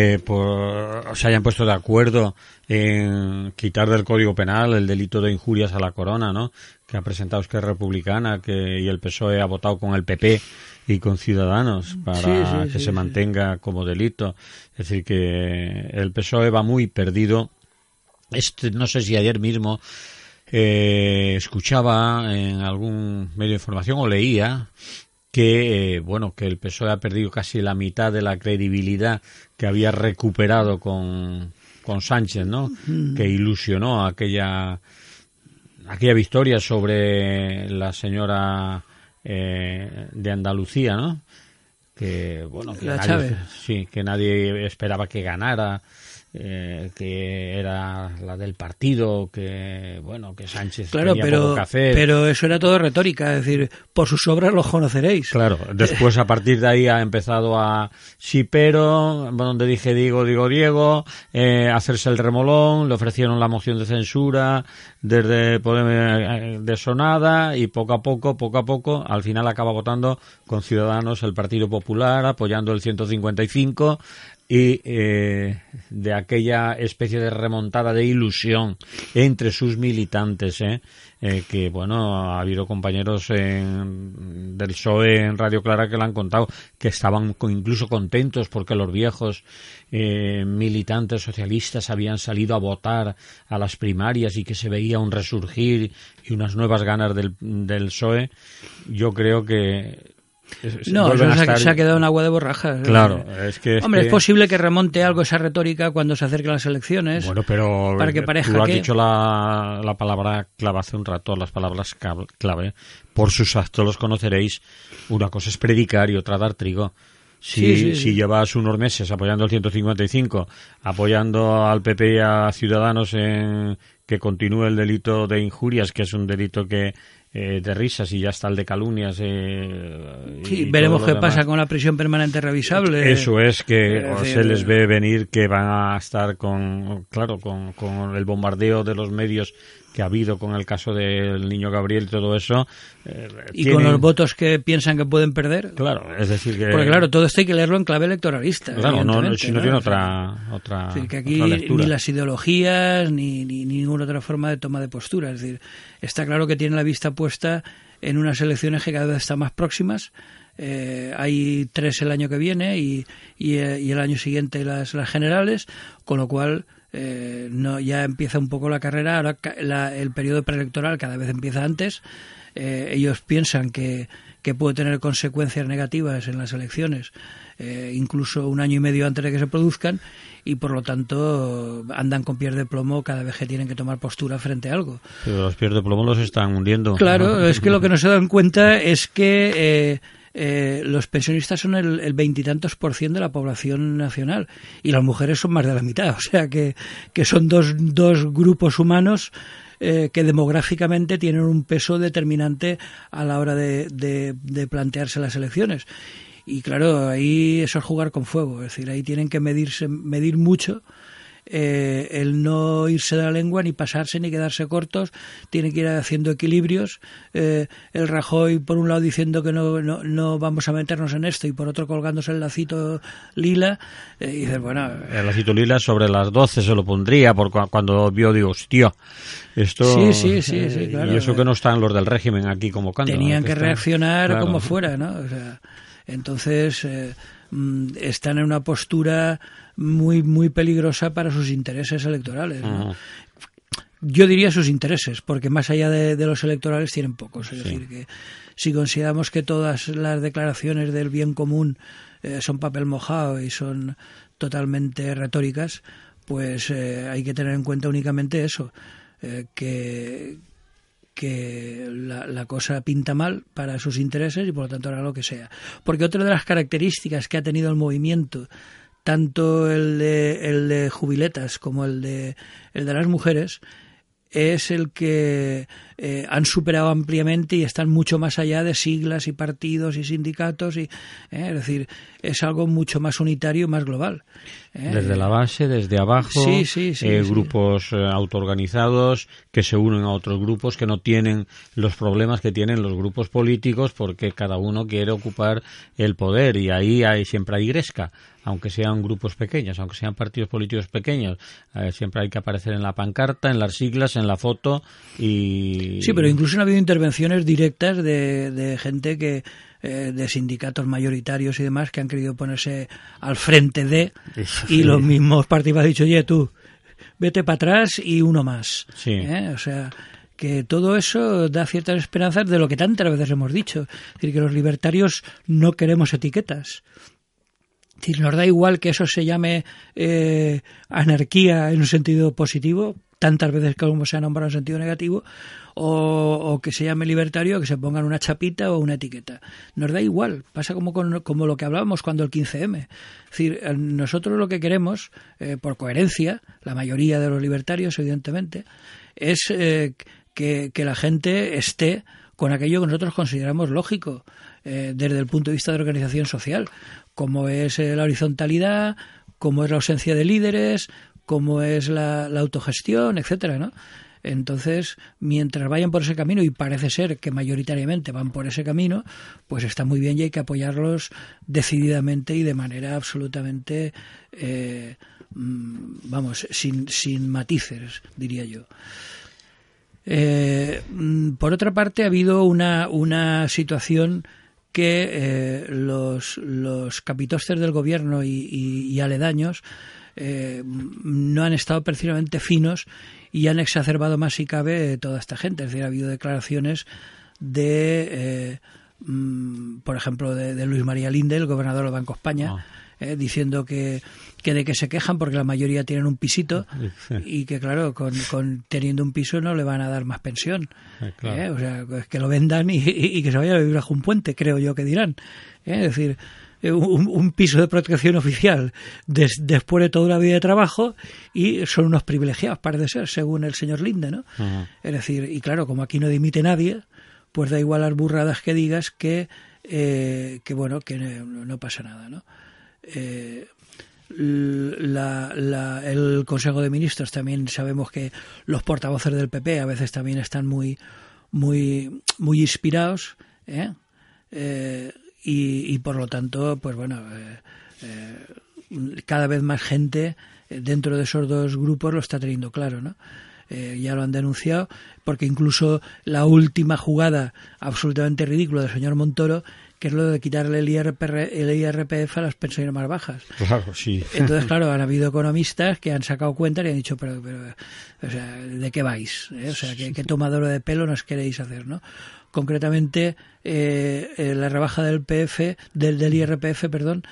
se hayan puesto de acuerdo en quitar del Código Penal el delito de injurias a la corona, ¿no? Que ha presentado Esquerra Republicana, y el PSOE ha votado con el PP y con Ciudadanos para que se mantenga como delito. Es decir, que el PSOE va muy perdido. No sé si ayer mismo escuchaba en algún medio de información o leía que que el PSOE ha perdido casi la mitad de la credibilidad que había recuperado con Sánchez, ¿no? Que ilusionó aquella victoria sobre la señora de Andalucía, ¿no? Que Chávez. Que nadie esperaba que ganara, que era la del partido, que bueno, que Sánchez claro, tenía poco que hacer. Pero eso era todo retórica, es decir, por sus obras los conoceréis. Claro, después a partir de ahí ha empezado a sí, pero, donde dije Diego, hacerse el remolón, le ofrecieron la moción de censura desde de sonada y poco a poco, al final acaba votando con Ciudadanos el Partido Popular, apoyando el 155 y de aquella especie de remontada de ilusión entre sus militantes, que bueno, ha habido compañeros del PSOE en Radio Clara que lo han contado, que estaban incluso contentos porque los viejos militantes socialistas habían salido a votar a las primarias y que se veía un resurgir y unas nuevas ganas del PSOE. Yo creo que no, eso se ha quedado en agua de borrajas. Claro, es posible que remonte algo esa retórica cuando se acerquen las elecciones. Bueno, pero para que parezca tú has dicho la palabra clave hace un rato, las palabras clave. Por sus actos los conoceréis. Una cosa es predicar y otra dar trigo. Si llevas unos meses apoyando el 155, apoyando al PP y a Ciudadanos en que continúe el delito de injurias, que es un delito que de risas, y ya está el de calumnias. Sí, veremos qué pasa con la prisión permanente revisable. Eso es, que se les ve venir que van a estar con el bombardeo de los medios que ha habido con el caso del niño Gabriel y todo eso. Y con los votos que piensan que pueden perder. Claro, es decir que... Porque claro, todo esto hay que leerlo en clave electoralista. Claro, si no tiene otra es decir, que aquí lectura. Ni las ideologías ni ninguna otra forma de toma de postura. Es decir, está claro que tiene la vista puesta en unas elecciones que cada vez están más próximas. Hay 3 el año que viene y el año siguiente las generales, con lo cual... ya empieza un poco la carrera. Ahora el periodo preelectoral cada vez empieza antes. Ellos piensan que puede tener consecuencias negativas en las elecciones, incluso 1 año y medio antes de que se produzcan, y por lo tanto andan con pies de plomo cada vez que tienen que tomar postura frente a algo. Pero los pies de plomo los están hundiendo. Claro, es que lo que no se dan cuenta es que los pensionistas son el 20 y tantos % de la población nacional y las mujeres son más de la mitad, o sea que son dos grupos humanos que demográficamente tienen un peso determinante a la hora de plantearse las elecciones. Y claro, ahí eso es jugar con fuego, es decir, ahí tienen que medir mucho. El no irse de la lengua, ni pasarse, ni quedarse cortos, tiene que ir haciendo equilibrios. El Rajoy por un lado diciendo que no vamos a meternos en esto, y por otro colgándose el lacito lila, y dices, bueno, el lacito lila sobre las 12 se lo pondría, porque cuando digo, hostia, esto sí, claro, y eso que no están los del régimen aquí convocando, tenían que reaccionar, claro, como fuera, ¿no? O sea, entonces están en una postura muy muy peligrosa para sus intereses electorales, ¿no? Yo diría sus intereses, porque más allá de los electorales tienen pocos. Es decir, que si consideramos que todas las declaraciones del bien común son papel mojado y son totalmente retóricas, pues hay que tener en cuenta únicamente eso, que la cosa pinta mal para sus intereses y por lo tanto hará lo que sea. Porque otra de las características que ha tenido el movimiento, tanto el de jubiletas como el de las mujeres, es el que han superado ampliamente y están mucho más allá de siglas y partidos y sindicatos, es decir, es algo mucho más unitario, más global. Desde la base, desde abajo, grupos autoorganizados que se unen a otros grupos que no tienen los problemas que tienen los grupos políticos, porque cada uno quiere ocupar el poder, y ahí siempre hay gresca, aunque sean grupos pequeños, aunque sean partidos políticos pequeños, siempre hay que aparecer en la pancarta, en las siglas, en la foto. Sí, pero incluso han habido intervenciones directas de gente que de sindicatos mayoritarios y demás que han querido ponerse al frente y los mismos partidos han dicho, oye, tú, vete para atrás y uno más. Sí. O sea, que todo eso da ciertas esperanzas de lo que tantas veces hemos dicho. Es decir, que los libertarios no queremos etiquetas. Es decir, nos da igual que eso se llame anarquía en un sentido positivo, tantas veces como se ha nombrado en sentido negativo, o que se llame libertario, que se pongan una chapita o una etiqueta. Nos da igual, pasa como lo que hablábamos cuando el 15M. Es decir, nosotros lo que queremos, por coherencia, la mayoría de los libertarios, evidentemente, es que la gente esté con aquello que nosotros consideramos lógico desde el punto de vista de organización social, como es la horizontalidad, como es la ausencia de líderes, como es la autogestión, etcétera, ¿no? Entonces, mientras vayan por ese camino, y parece ser que mayoritariamente van por ese camino, pues está muy bien y hay que apoyarlos decididamente y de manera absolutamente, sin matices, diría yo. Por otra parte, ha habido una situación que los capitostes del gobierno y aledaños no han estado precisamente finos y han exacerbado más, si cabe, toda esta gente. Es decir, ha habido declaraciones por ejemplo, de Luis María Linde, el gobernador del Banco de España, diciendo que de que se quejan porque la mayoría tienen un pisito y que, claro, con teniendo un piso no le van a dar más pensión. Claro. O sea, que lo vendan y que se vayan a vivir bajo un puente, creo yo que dirán. Es decir, un piso de protección oficial después de toda una vida de trabajo, y son unos privilegiados, parece ser, según el señor Linde, ¿no? Uh-huh. Es decir, y claro, como aquí no dimite nadie, pues da igual las burradas que digas que no pasa nada, ¿no? El Consejo de Ministros también sabemos que los portavoces del PP a veces también están muy inspirados, y por lo tanto, pues bueno, cada vez más gente dentro de esos dos grupos lo está teniendo claro, ¿no? Ya lo han denunciado, porque incluso la última jugada absolutamente ridícula del señor Montoro, que es lo de quitarle el IRPF a las pensiones más bajas. Claro, sí. Entonces, claro, han habido economistas que han sacado cuenta y han dicho, pero o sea, ¿de qué vais? O sea, ¿qué tomadora de pelo nos queréis hacer, no? Concretamente, la rebaja del IRPF,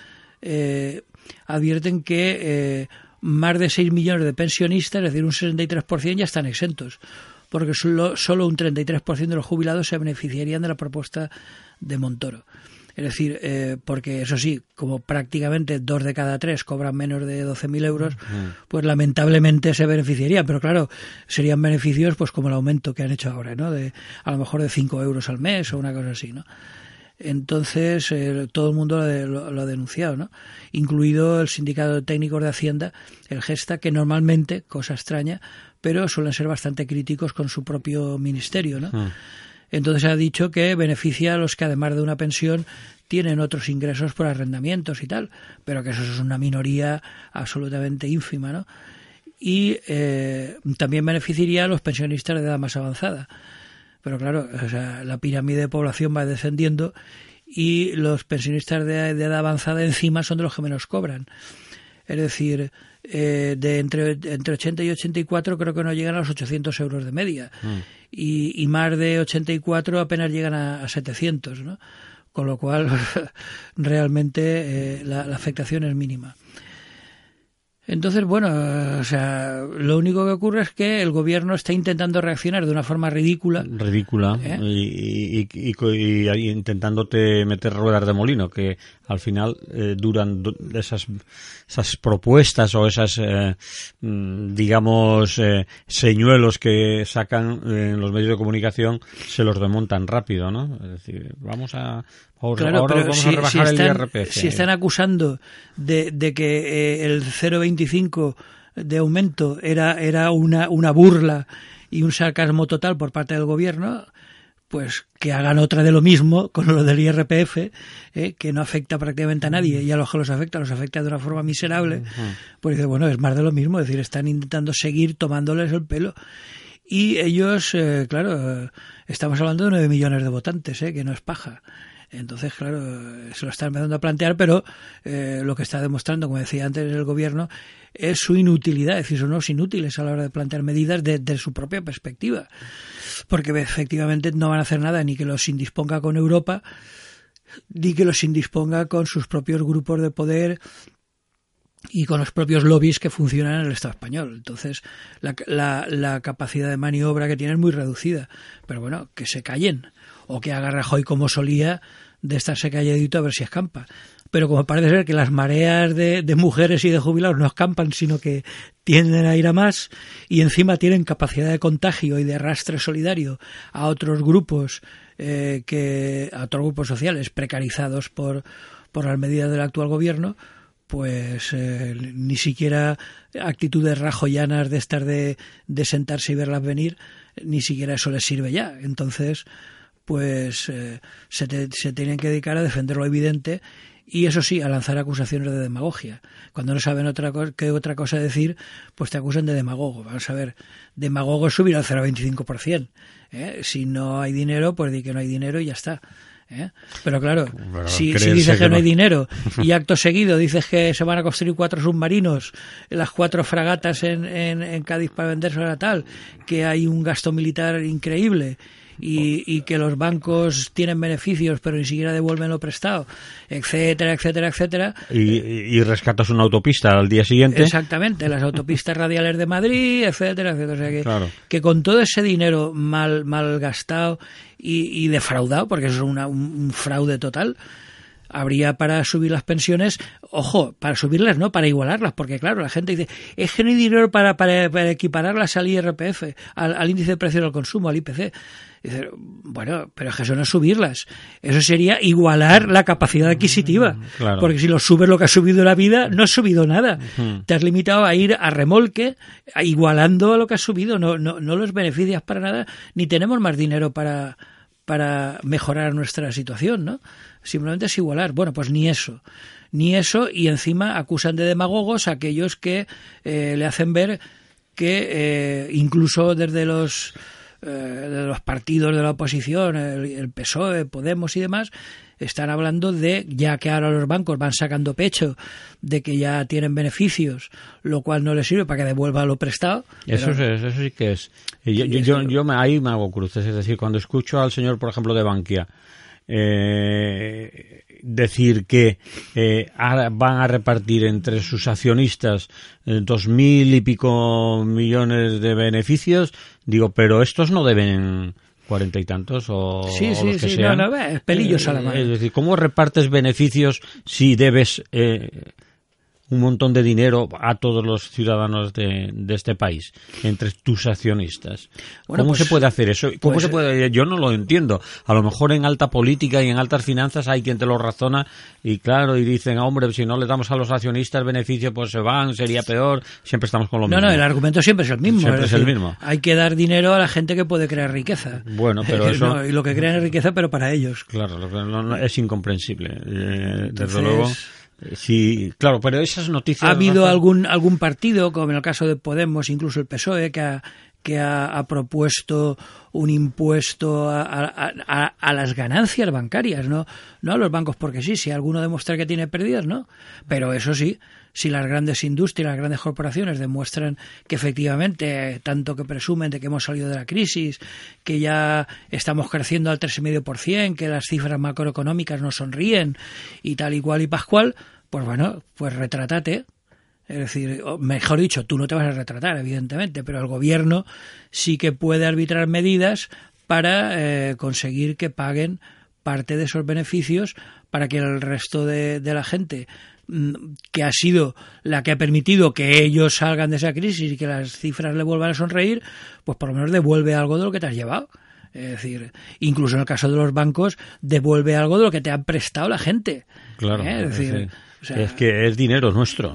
advierten que más de 6 millones de pensionistas, es decir, un 63%, ya están exentos, porque solo un 33% de los jubilados se beneficiarían de la propuesta de Montoro. Es decir, porque eso sí, como prácticamente 2 de cada 3 cobran menos de 12.000 euros, pues lamentablemente se beneficiarían. Pero claro, serían beneficios pues como el aumento que han hecho ahora, ¿no? A lo mejor de 5 euros al mes o una cosa así, ¿no? Entonces, todo el mundo lo ha denunciado, ¿no? Incluido el Sindicato de Técnicos de Hacienda, el Gesta, que normalmente, cosa extraña, pero suelen ser bastante críticos con su propio ministerio, ¿no? Entonces ha dicho que beneficia a los que, además de una pensión, tienen otros ingresos por arrendamientos y tal, pero que eso es una minoría absolutamente ínfima, ¿no? Y también beneficiaría a los pensionistas de edad más avanzada. Pero claro, o sea, la pirámide de población va descendiendo y los pensionistas de edad avanzada encima son de los que menos cobran. Es decir, entre 80 y 84 creo que no llegan a los 800 euros de media. Y más de 84 apenas llegan a 700, ¿no? Con lo cual realmente la afectación es mínima. Entonces, bueno, o sea, lo único que ocurre es que el gobierno está intentando reaccionar de una forma ridícula. Y intentándote meter ruedas de molino, que al final duran esas propuestas o esas, señuelos que sacan en los medios de comunicación, se los desmontan rápido, ¿no? Es decir, Claro, ahora vamos a rebajar el IRPF. Si están acusando de que el 0,25 de aumento era una burla y un sarcasmo total por parte del gobierno, pues que hagan otra de lo mismo con lo del IRPF, que no afecta prácticamente a nadie, y a los que los afecta de una forma miserable. Pues dice, bueno, es más de lo mismo, es decir, están intentando seguir tomándoles el pelo. Y ellos, estamos hablando de 9 millones de votantes, que no es paja. Entonces, claro, se lo está empezando a plantear, pero lo que está demostrando, como decía antes el gobierno, es su inutilidad, es decir, son unos inútiles a la hora de plantear medidas de su propia perspectiva, porque efectivamente no van a hacer nada ni que los indisponga con Europa, ni que los indisponga con sus propios grupos de poder y con los propios lobbies que funcionan en el Estado español. Entonces, la capacidad de maniobra que tienen es muy reducida. Pero bueno, que se callen, o que haga Rajoy como solía, de estarse calladito a ver si escampa. Pero como parece ser que las mareas de mujeres y de jubilados no escampan, sino que tienden a ir a más, y encima tienen capacidad de contagio y de arrastre solidario a otros grupos, a otros grupos sociales precarizados por las medidas del actual gobierno, pues ni siquiera actitudes rajoyanas de estar de sentarse y verlas venir, ni siquiera eso les sirve ya. Entonces, pues se tienen que dedicar a defender lo evidente, y eso sí, a lanzar acusaciones de demagogia. Cuando no saben qué otra cosa decir, pues te acusan de demagogo. Vamos a ver, demagogo es subir al 0,25%. Si no hay dinero, pues di que no hay dinero y ya está. Pero claro, si dices que no hay dinero y acto seguido dices que se van a construir 4 submarinos, las 4 fragatas en Cádiz para venderse a tal, que hay un gasto militar increíble, y que los bancos tienen beneficios pero ni siquiera devuelven lo prestado, etcétera, etcétera, etcétera. Y rescatas una autopista al día siguiente. Exactamente, las autopistas radiales de Madrid, etcétera, etcétera. O sea que, claro, que con todo ese dinero mal gastado y defraudado, porque eso es un fraude total, habría para subir las pensiones, ojo, para subirlas no, para igualarlas, porque claro, la gente dice, es que no hay dinero para equipararlas al IRPF, al índice de precios al consumo, al IPC. Dice, bueno, pero es que eso no es subirlas, eso sería igualar la capacidad adquisitiva, claro, porque si lo subes lo que ha subido la vida, no has subido nada. Te has limitado a ir a remolque, igualando a lo que has subido, no los beneficias para nada, ni tenemos más dinero para mejorar nuestra situación, ¿no? Simplemente es igualar. Bueno, pues ni eso, y encima acusan de demagogos a aquellos que le hacen ver que incluso desde los partidos de la oposición, el PSOE, Podemos y demás, están hablando de, ya que ahora los bancos van sacando pecho de que ya tienen beneficios, lo cual no les sirve para que devuelvan lo prestado. Eso sí que es. Yo ahí me hago cruces, es decir, cuando escucho al señor, por ejemplo, de Bankia, decir que van a repartir entre sus accionistas 2.000 y pico millones de beneficios, digo, pero estos no deben 40 y tantos o los que sean. No, es pelillos a la mano. Es decir, ¿cómo repartes beneficios si debes un montón de dinero a todos los ciudadanos de este país entre tus accionistas? Bueno, ¿Cómo pues, se puede hacer eso? ¿Cómo pues, se puede? Yo no lo entiendo. A lo mejor en alta política y en altas finanzas hay quien te lo razona y claro, y dicen, hombre, si no le damos a los accionistas beneficio, pues se van, sería peor. Siempre estamos con lo mismo. No, el argumento siempre es el mismo. Siempre es el mismo. Hay que dar dinero a la gente que puede crear riqueza. Bueno, pero eso... y lo que crean es riqueza, pero para ellos. Claro, es incomprensible. Entonces, desde luego... Sí, claro, pero esas noticias... Ha habido algún partido, como en el caso de Podemos, incluso el PSOE, que ha propuesto un impuesto a las ganancias bancarias, no a los bancos porque sí, si alguno demuestra que tiene pérdidas, no. Pero eso sí, si las grandes industrias, las grandes corporaciones demuestran que efectivamente, tanto que presumen de que hemos salido de la crisis, que ya estamos creciendo al 3,5%, que las cifras macroeconómicas nos sonríen y tal y cual y pascual, pues bueno, pues retrátate. Es decir, mejor dicho, tú no te vas a retratar, evidentemente, pero el gobierno sí que puede arbitrar medidas para conseguir que paguen parte de esos beneficios para que el resto de la gente, que ha sido la que ha permitido que ellos salgan de esa crisis y que las cifras le vuelvan a sonreír, pues por lo menos devuelve algo de lo que te has llevado. Es decir, incluso en el caso de los bancos, devuelve algo de lo que te han prestado la gente. Claro, es decir, o sea, es que es dinero nuestro.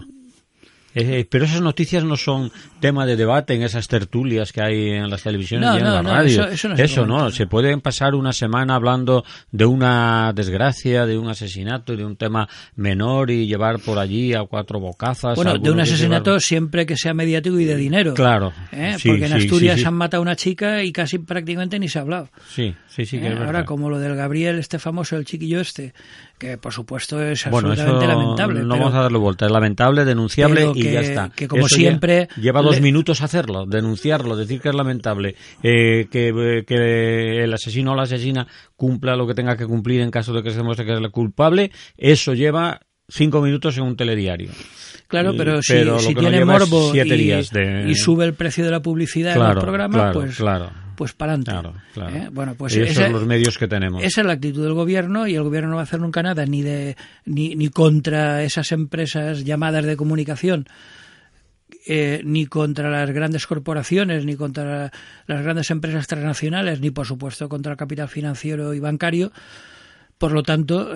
Pero esas noticias no son tema de debate en esas tertulias que hay en las televisiones y en la radio. Eso no, se pueden pasar una semana hablando de una desgracia, de un asesinato, de un tema menor y llevar por allí a 4 bocazas. Bueno, de un asesinato siempre que sea mediático y de dinero. Claro. Sí, porque en Asturias han matado a una chica y casi prácticamente ni se ha hablado. Sí, que es verdad. Ahora, como lo del Gabriel, famoso, el chiquillo que por supuesto es absolutamente lamentable. No vamos a darle vuelta, es lamentable, denunciable y ya está. Que como eso siempre... Lleva 2 minutos hacerlo, denunciarlo, decir que es lamentable, que el asesino o la asesina cumpla lo que tenga que cumplir en caso de que se demuestre que es el culpable, eso lleva 5 minutos en un telediario. Claro, pero si que tiene morbo y sube el precio de la publicidad en el programa, pues para adelante. Claro. Bueno, pues esos son los medios que tenemos. Esa es la actitud del gobierno, y el gobierno no va a hacer nunca nada ni contra esas empresas llamadas de comunicación, ni contra las grandes corporaciones, ni contra las grandes empresas transnacionales, ni por supuesto contra el capital financiero y bancario. Por lo tanto,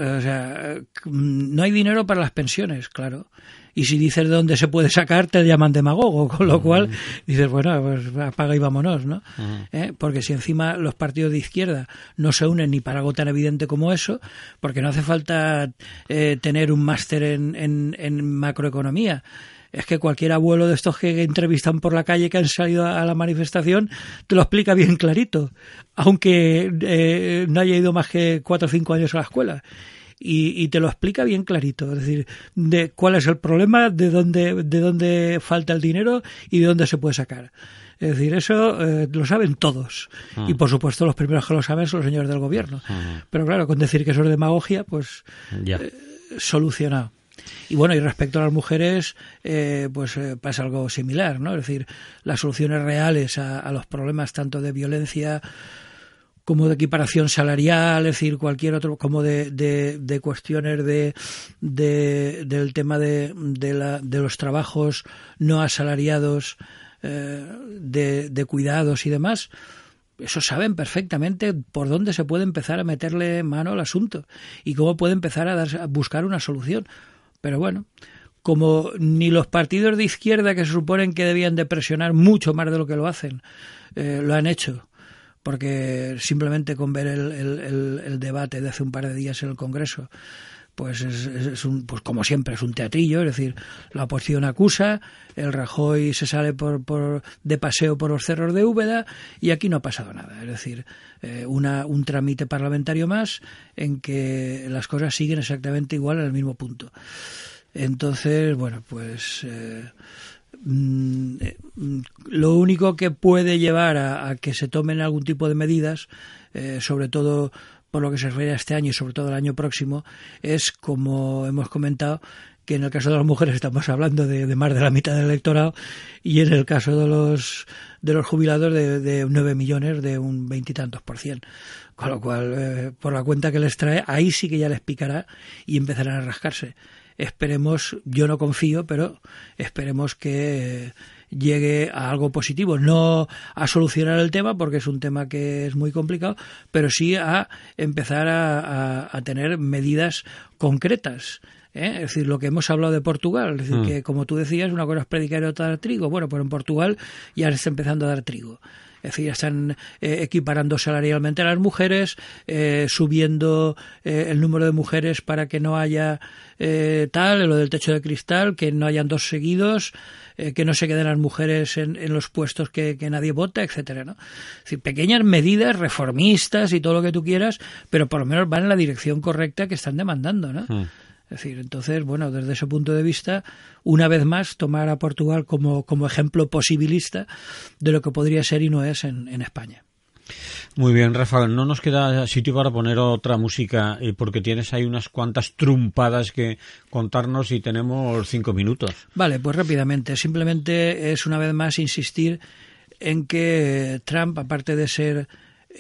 no hay dinero para las pensiones, claro. Y si dices de dónde se puede sacar, te llaman demagogo, con lo cual dices, bueno, pues apaga y vámonos, ¿no? Porque si encima los partidos de izquierda no se unen ni para algo tan evidente como eso, porque no hace falta tener un máster en macroeconomía. Es que cualquier abuelo de estos que entrevistan por la calle que han salido a la manifestación te lo explica bien clarito, aunque no haya ido más que 4 o 5 años a la escuela. Y te lo explica bien clarito, es decir, de cuál es el problema, de dónde falta el dinero y de dónde se puede sacar. Es decir, eso lo saben todos. Y por supuesto los primeros que lo saben son los señores del gobierno. Pero claro, con decir que eso es demagogia, pues solucionado. Y bueno, y respecto a las mujeres, pasa algo similar, ¿no? Es decir, las soluciones reales a los problemas tanto de violencia como de equiparación salarial, es decir, cualquier otro, como de cuestiones del tema de los trabajos no asalariados, de cuidados y demás. Eso saben perfectamente por dónde se puede empezar a meterle mano al asunto y cómo puede empezar a buscar una solución. Pero bueno, como ni los partidos de izquierda, que se suponen que debían de presionar mucho más de lo que lo hacen, lo han hecho, porque simplemente con ver el debate de hace un par de días en el Congreso, pues pues como siempre es un teatrillo, es decir, la oposición acusa, el Rajoy se sale de paseo por los cerros de Úbeda y aquí no ha pasado nada, es decir, un trámite parlamentario más en que las cosas siguen exactamente igual en el mismo punto. Entonces, bueno, pues lo único que puede llevar a que se tomen algún tipo de medidas, sobre todo por lo que se refiere a este año y sobre todo el año próximo, es, como hemos comentado, que en el caso de las mujeres estamos hablando de más de la mitad del electorado, y en el caso de los jubilados de 9 millones, de un 20 y tantos %. Con lo cual, por la cuenta que les trae, ahí sí que ya les picará y empezarán a rascarse. Esperemos, yo no confío, pero esperemos que llegue a algo positivo, no a solucionar el tema porque es un tema que es muy complicado, pero sí a empezar a tener medidas concretas. Es decir, lo que hemos hablado de Portugal, es decir, que como tú decías, una cosa es predicar y otra dar trigo. Bueno, pues en Portugal ya se está empezando a dar trigo. Es decir, ya están equiparando salarialmente a las mujeres, subiendo el número de mujeres para que no haya lo del techo de cristal, que no hayan 2 seguidos, que no se queden las mujeres en los puestos que nadie vota, etcétera, ¿no? Es decir, pequeñas medidas reformistas y todo lo que tú quieras, pero por lo menos van en la dirección correcta que están demandando, ¿no? Es decir, entonces, bueno, desde ese punto de vista, una vez más, tomar a Portugal como ejemplo posibilista de lo que podría ser y no es en España. Muy bien, Rafa, no nos queda sitio para poner otra música, porque tienes ahí unas cuantas trumpadas que contarnos y tenemos 5 minutos. Vale, pues rápidamente. Simplemente es una vez más insistir en que Trump, aparte de ser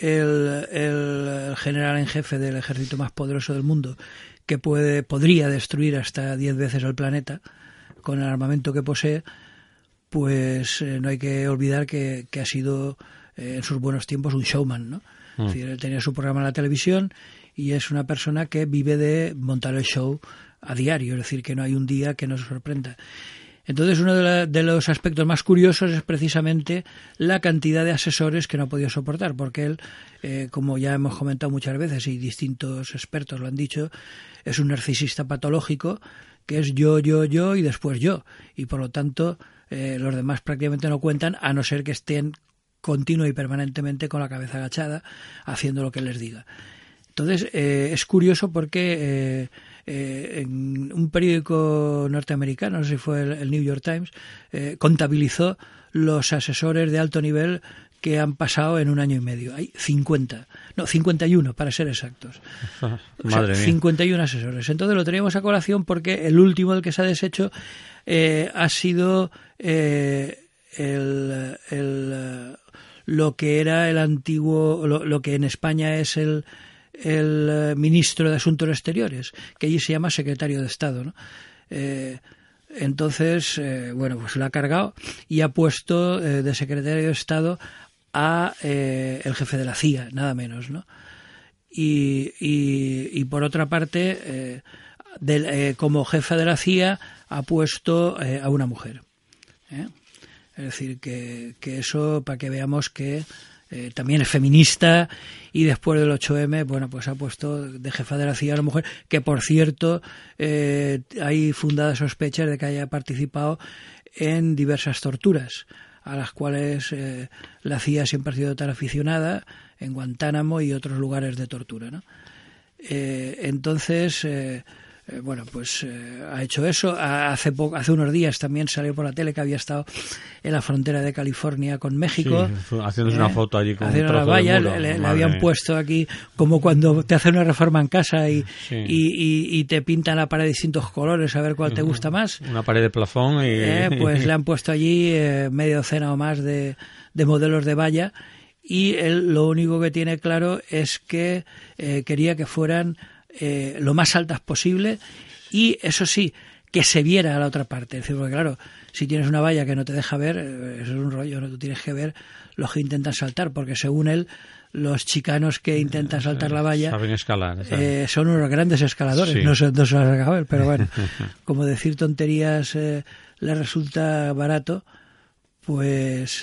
el general en jefe del ejército más poderoso del mundo, que podría destruir hasta 10 veces el planeta con el armamento que posee, pues no hay que olvidar que ha sido en sus buenos tiempos un showman, ¿no? Es decir, él tenía su programa en la televisión y es una persona que vive de montar el show a diario, es decir, que no hay un día que no se sorprenda. Entonces, uno de los aspectos más curiosos es precisamente la cantidad de asesores que no ha podido soportar, porque él, como ya hemos comentado muchas veces y distintos expertos lo han dicho, es un narcisista patológico que es yo y después yo. Y por lo tanto, los demás prácticamente no cuentan, a no ser que estén continua y permanentemente con la cabeza agachada haciendo lo que les diga. Entonces, es curioso porque en un periódico norteamericano, no sé si fue el New York Times, contabilizó los asesores de alto nivel que han pasado en un año y medio. Hay 51 para ser exactos. Madre mía. 51 asesores. Entonces lo teníamos a colación porque el último del que se ha deshecho ha sido lo que era el antiguo, lo que en España es el ministro de Asuntos Exteriores, que allí se llama secretario de Estado, ¿no? Entonces, pues lo ha cargado y ha puesto de secretario de Estado a el jefe de la CIA, nada menos, ¿no? Y por otra parte, como jefa de la CIA ha puesto a una mujer. Es decir, que eso, para que veamos que también es feminista, y después del 8M, pues ha puesto de jefa de la CIA a la mujer, que por cierto hay fundadas sospechas de que haya participado en diversas torturas, a las cuales la CIA siempre ha sido tan aficionada, en Guantánamo y otros lugares de tortura, ¿no? Entonces, ha hecho eso. Hace unos días también salió por la tele que había estado en la frontera de California con México. Sí, haciéndose una foto allí con haciendo una valla. Le habían puesto aquí, como cuando te hacen una reforma en casa y te pintan la pared de distintos colores a ver cuál te gusta más. Una pared de plafón y... pues le han puesto allí media docena o más de modelos de valla, y él lo único que tiene claro es que quería que fueran lo más altas posible, y eso sí, que se viera a la otra parte. Es decir, porque claro, si tienes una valla que no te deja ver, eso es un rollo, ¿no? Tú tienes que ver los que intentan saltar, porque según él, los chicanos que intentan saltar la valla saben escalar, son unos grandes escaladores. Sí. No se los acaba ver, pero bueno, como decir tonterías le resulta barato, pues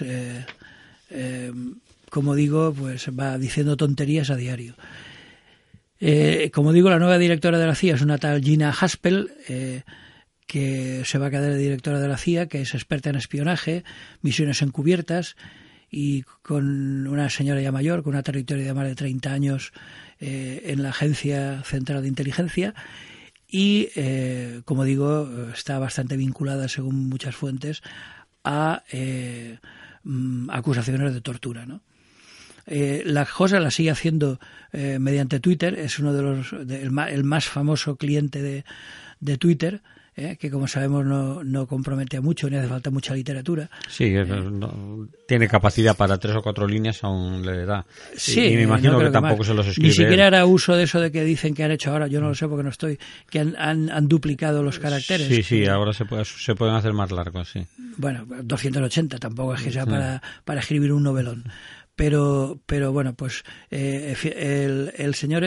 como digo, pues va diciendo tonterías a diario. Como digo, la nueva directora de la CIA es una tal Gina Haspel, que se va a quedar de directora de la CIA, que es experta en espionaje, misiones encubiertas, y con una señora ya mayor, con una trayectoria de más de 30 años en la Agencia Central de Inteligencia, y, como digo, está bastante vinculada, según muchas fuentes, a acusaciones de tortura, ¿no? La cosa la sigue haciendo mediante Twitter. Es uno de el más famoso cliente de Twitter, que como sabemos no compromete a mucho, ni hace falta mucha literatura. Sí, tiene capacidad para 3 o 4 líneas, aún le da. Sí, y me imagino que tampoco se los escribe. Ni siquiera hará uso de eso de que dicen que han hecho ahora, yo no lo sé porque no estoy, que han duplicado los caracteres. Sí, ahora se pueden hacer más largos, sí. Bueno, 280 tampoco es que sea para escribir un novelón. Pero bueno, pues el señor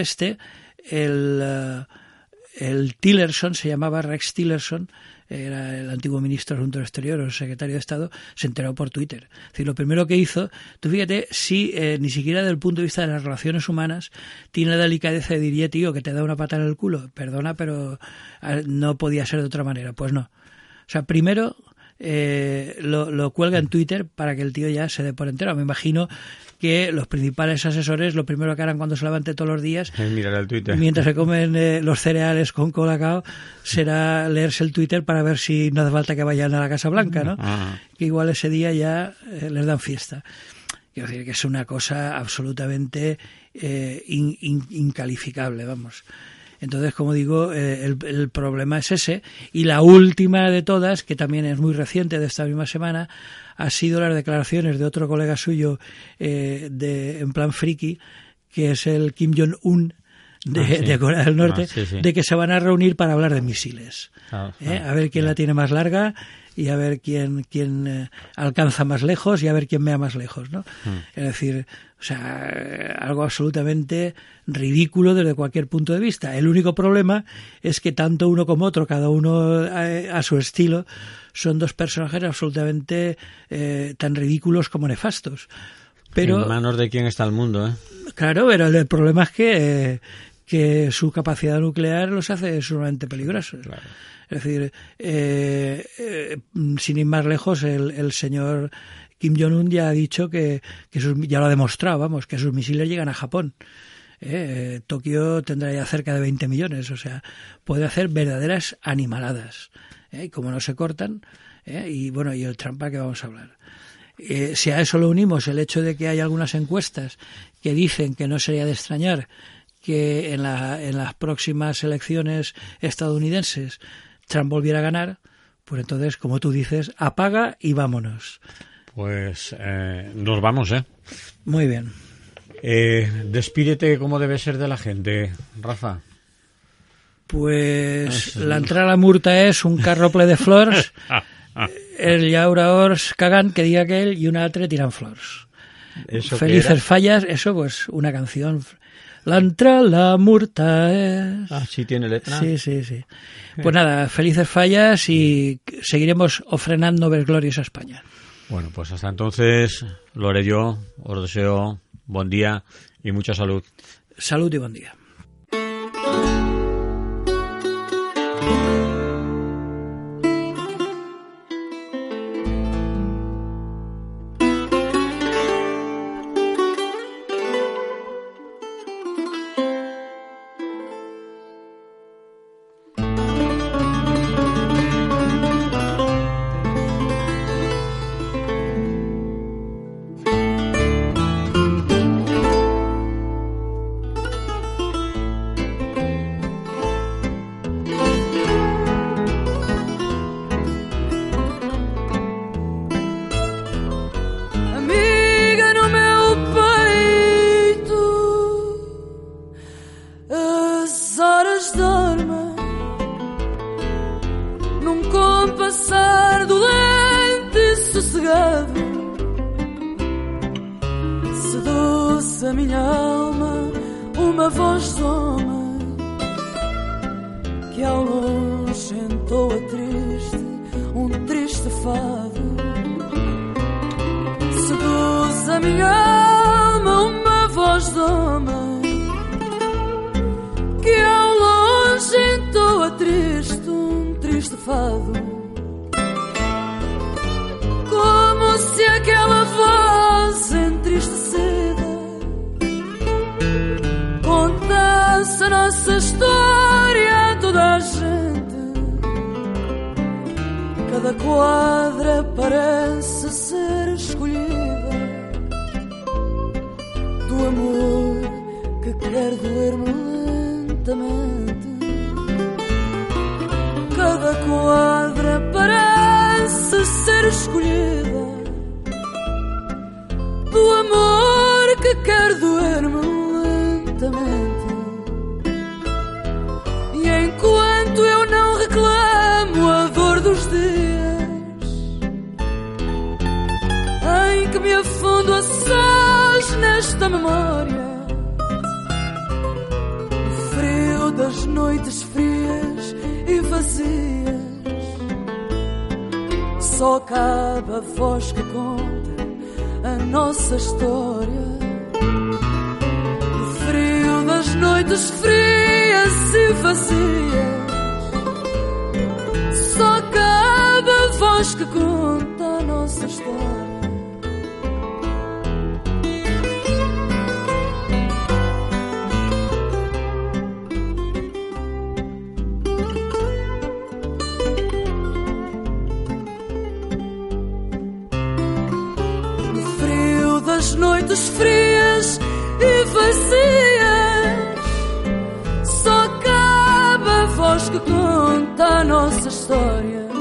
el Tillerson, se llamaba Rex Tillerson, era el antiguo ministro de Asuntos Exteriores, o secretario de Estado, se enteró por Twitter. Es decir, lo primero que hizo, tú fíjate, si ni siquiera desde el punto de vista de las relaciones humanas tiene la delicadeza de decir, tío, que te da una pata en el culo, perdona, pero no podía ser de otra manera. Pues no. O sea, primero lo cuelga en Twitter para que el tío ya se dé por entero. Me imagino que los principales asesores lo primero que harán cuando se levante todos los días, mirar el Twitter, mientras se comen los cereales con colacao, será leerse el Twitter para ver si no hace falta que vayan a la Casa Blanca, ¿no? Que igual ese día ya les dan fiesta. Quiero decir que es una cosa absolutamente incalificable, vamos. Entonces, como digo, el problema es ese. Y la última de todas, que también es muy reciente, de esta misma semana, ha sido las declaraciones de otro colega suyo en plan friki, que es el Kim Jong-un de Corea del Norte, de que se van a reunir para hablar de misiles. A ver quién la tiene más larga y a ver quién alcanza más lejos y a ver quién mea más lejos, ¿no? Es decir, o sea, algo absolutamente ridículo desde cualquier punto de vista. El único problema es que tanto uno como otro, cada uno a su estilo, son dos personajes absolutamente tan ridículos como nefastos. Pero, en manos de quién está el mundo, ¿eh? Claro, pero el problema es que su capacidad nuclear los hace sumamente peligrosos. Claro. Es decir, sin ir más lejos, el señor Kim Jong-un ya ha dicho que ya lo ha demostrado, vamos, que sus misiles llegan a Japón. Tokio tendrá ya cerca de 20 millones, o sea, puede hacer verdaderas animaladas. Y como no se cortan, y bueno, y el Trump, ¿para qué vamos a hablar? Si a eso le unimos el hecho de que hay algunas encuestas que dicen que no sería de extrañar que en las próximas elecciones estadounidenses Trump volviera a ganar, pues entonces, como tú dices, apaga y vámonos. Pues nos vamos, ¿eh? Muy bien. Despídete como debe ser de la gente, Rafa. Pues l'entrada a la Murta és un carro ple de flors, el llaura hors cagant, que diga aquell, y un altre tirant flors. Felices fallas, eso pues una canción. L'entrada a la Murta es... Ah, sí tiene letra. Sí. Pues nada, felices fallas y seguiremos ofrenando ver glorias a España. Bueno, pues hasta entonces, lo haré yo. Os deseo buen día y mucha salud. Salud y buen día. A minha alma, uma voz de homem que ao longe entoa triste, triste fado. Seduz a minha alma, uma voz de homem que ao longe entoa triste, triste fado. Como se aquela voz entristecida contasse a nossa história a toda a gente. Cada quadra parece ser escolhida do amor que quer doer-me lentamente. Cada quadra parece ser escolhida do amor que quer doer-me lentamente. E enquanto eu não reclamo a dor dos dias em que me afundo a sós nesta memória, o frio das noites frias e vazias, só cabe a voz que conta a nossa história. O frio das noites frias e vazias, só cabe a voz que conta a nossa história. As noites frias e vazias, só cabe a voz que conta a nossa história.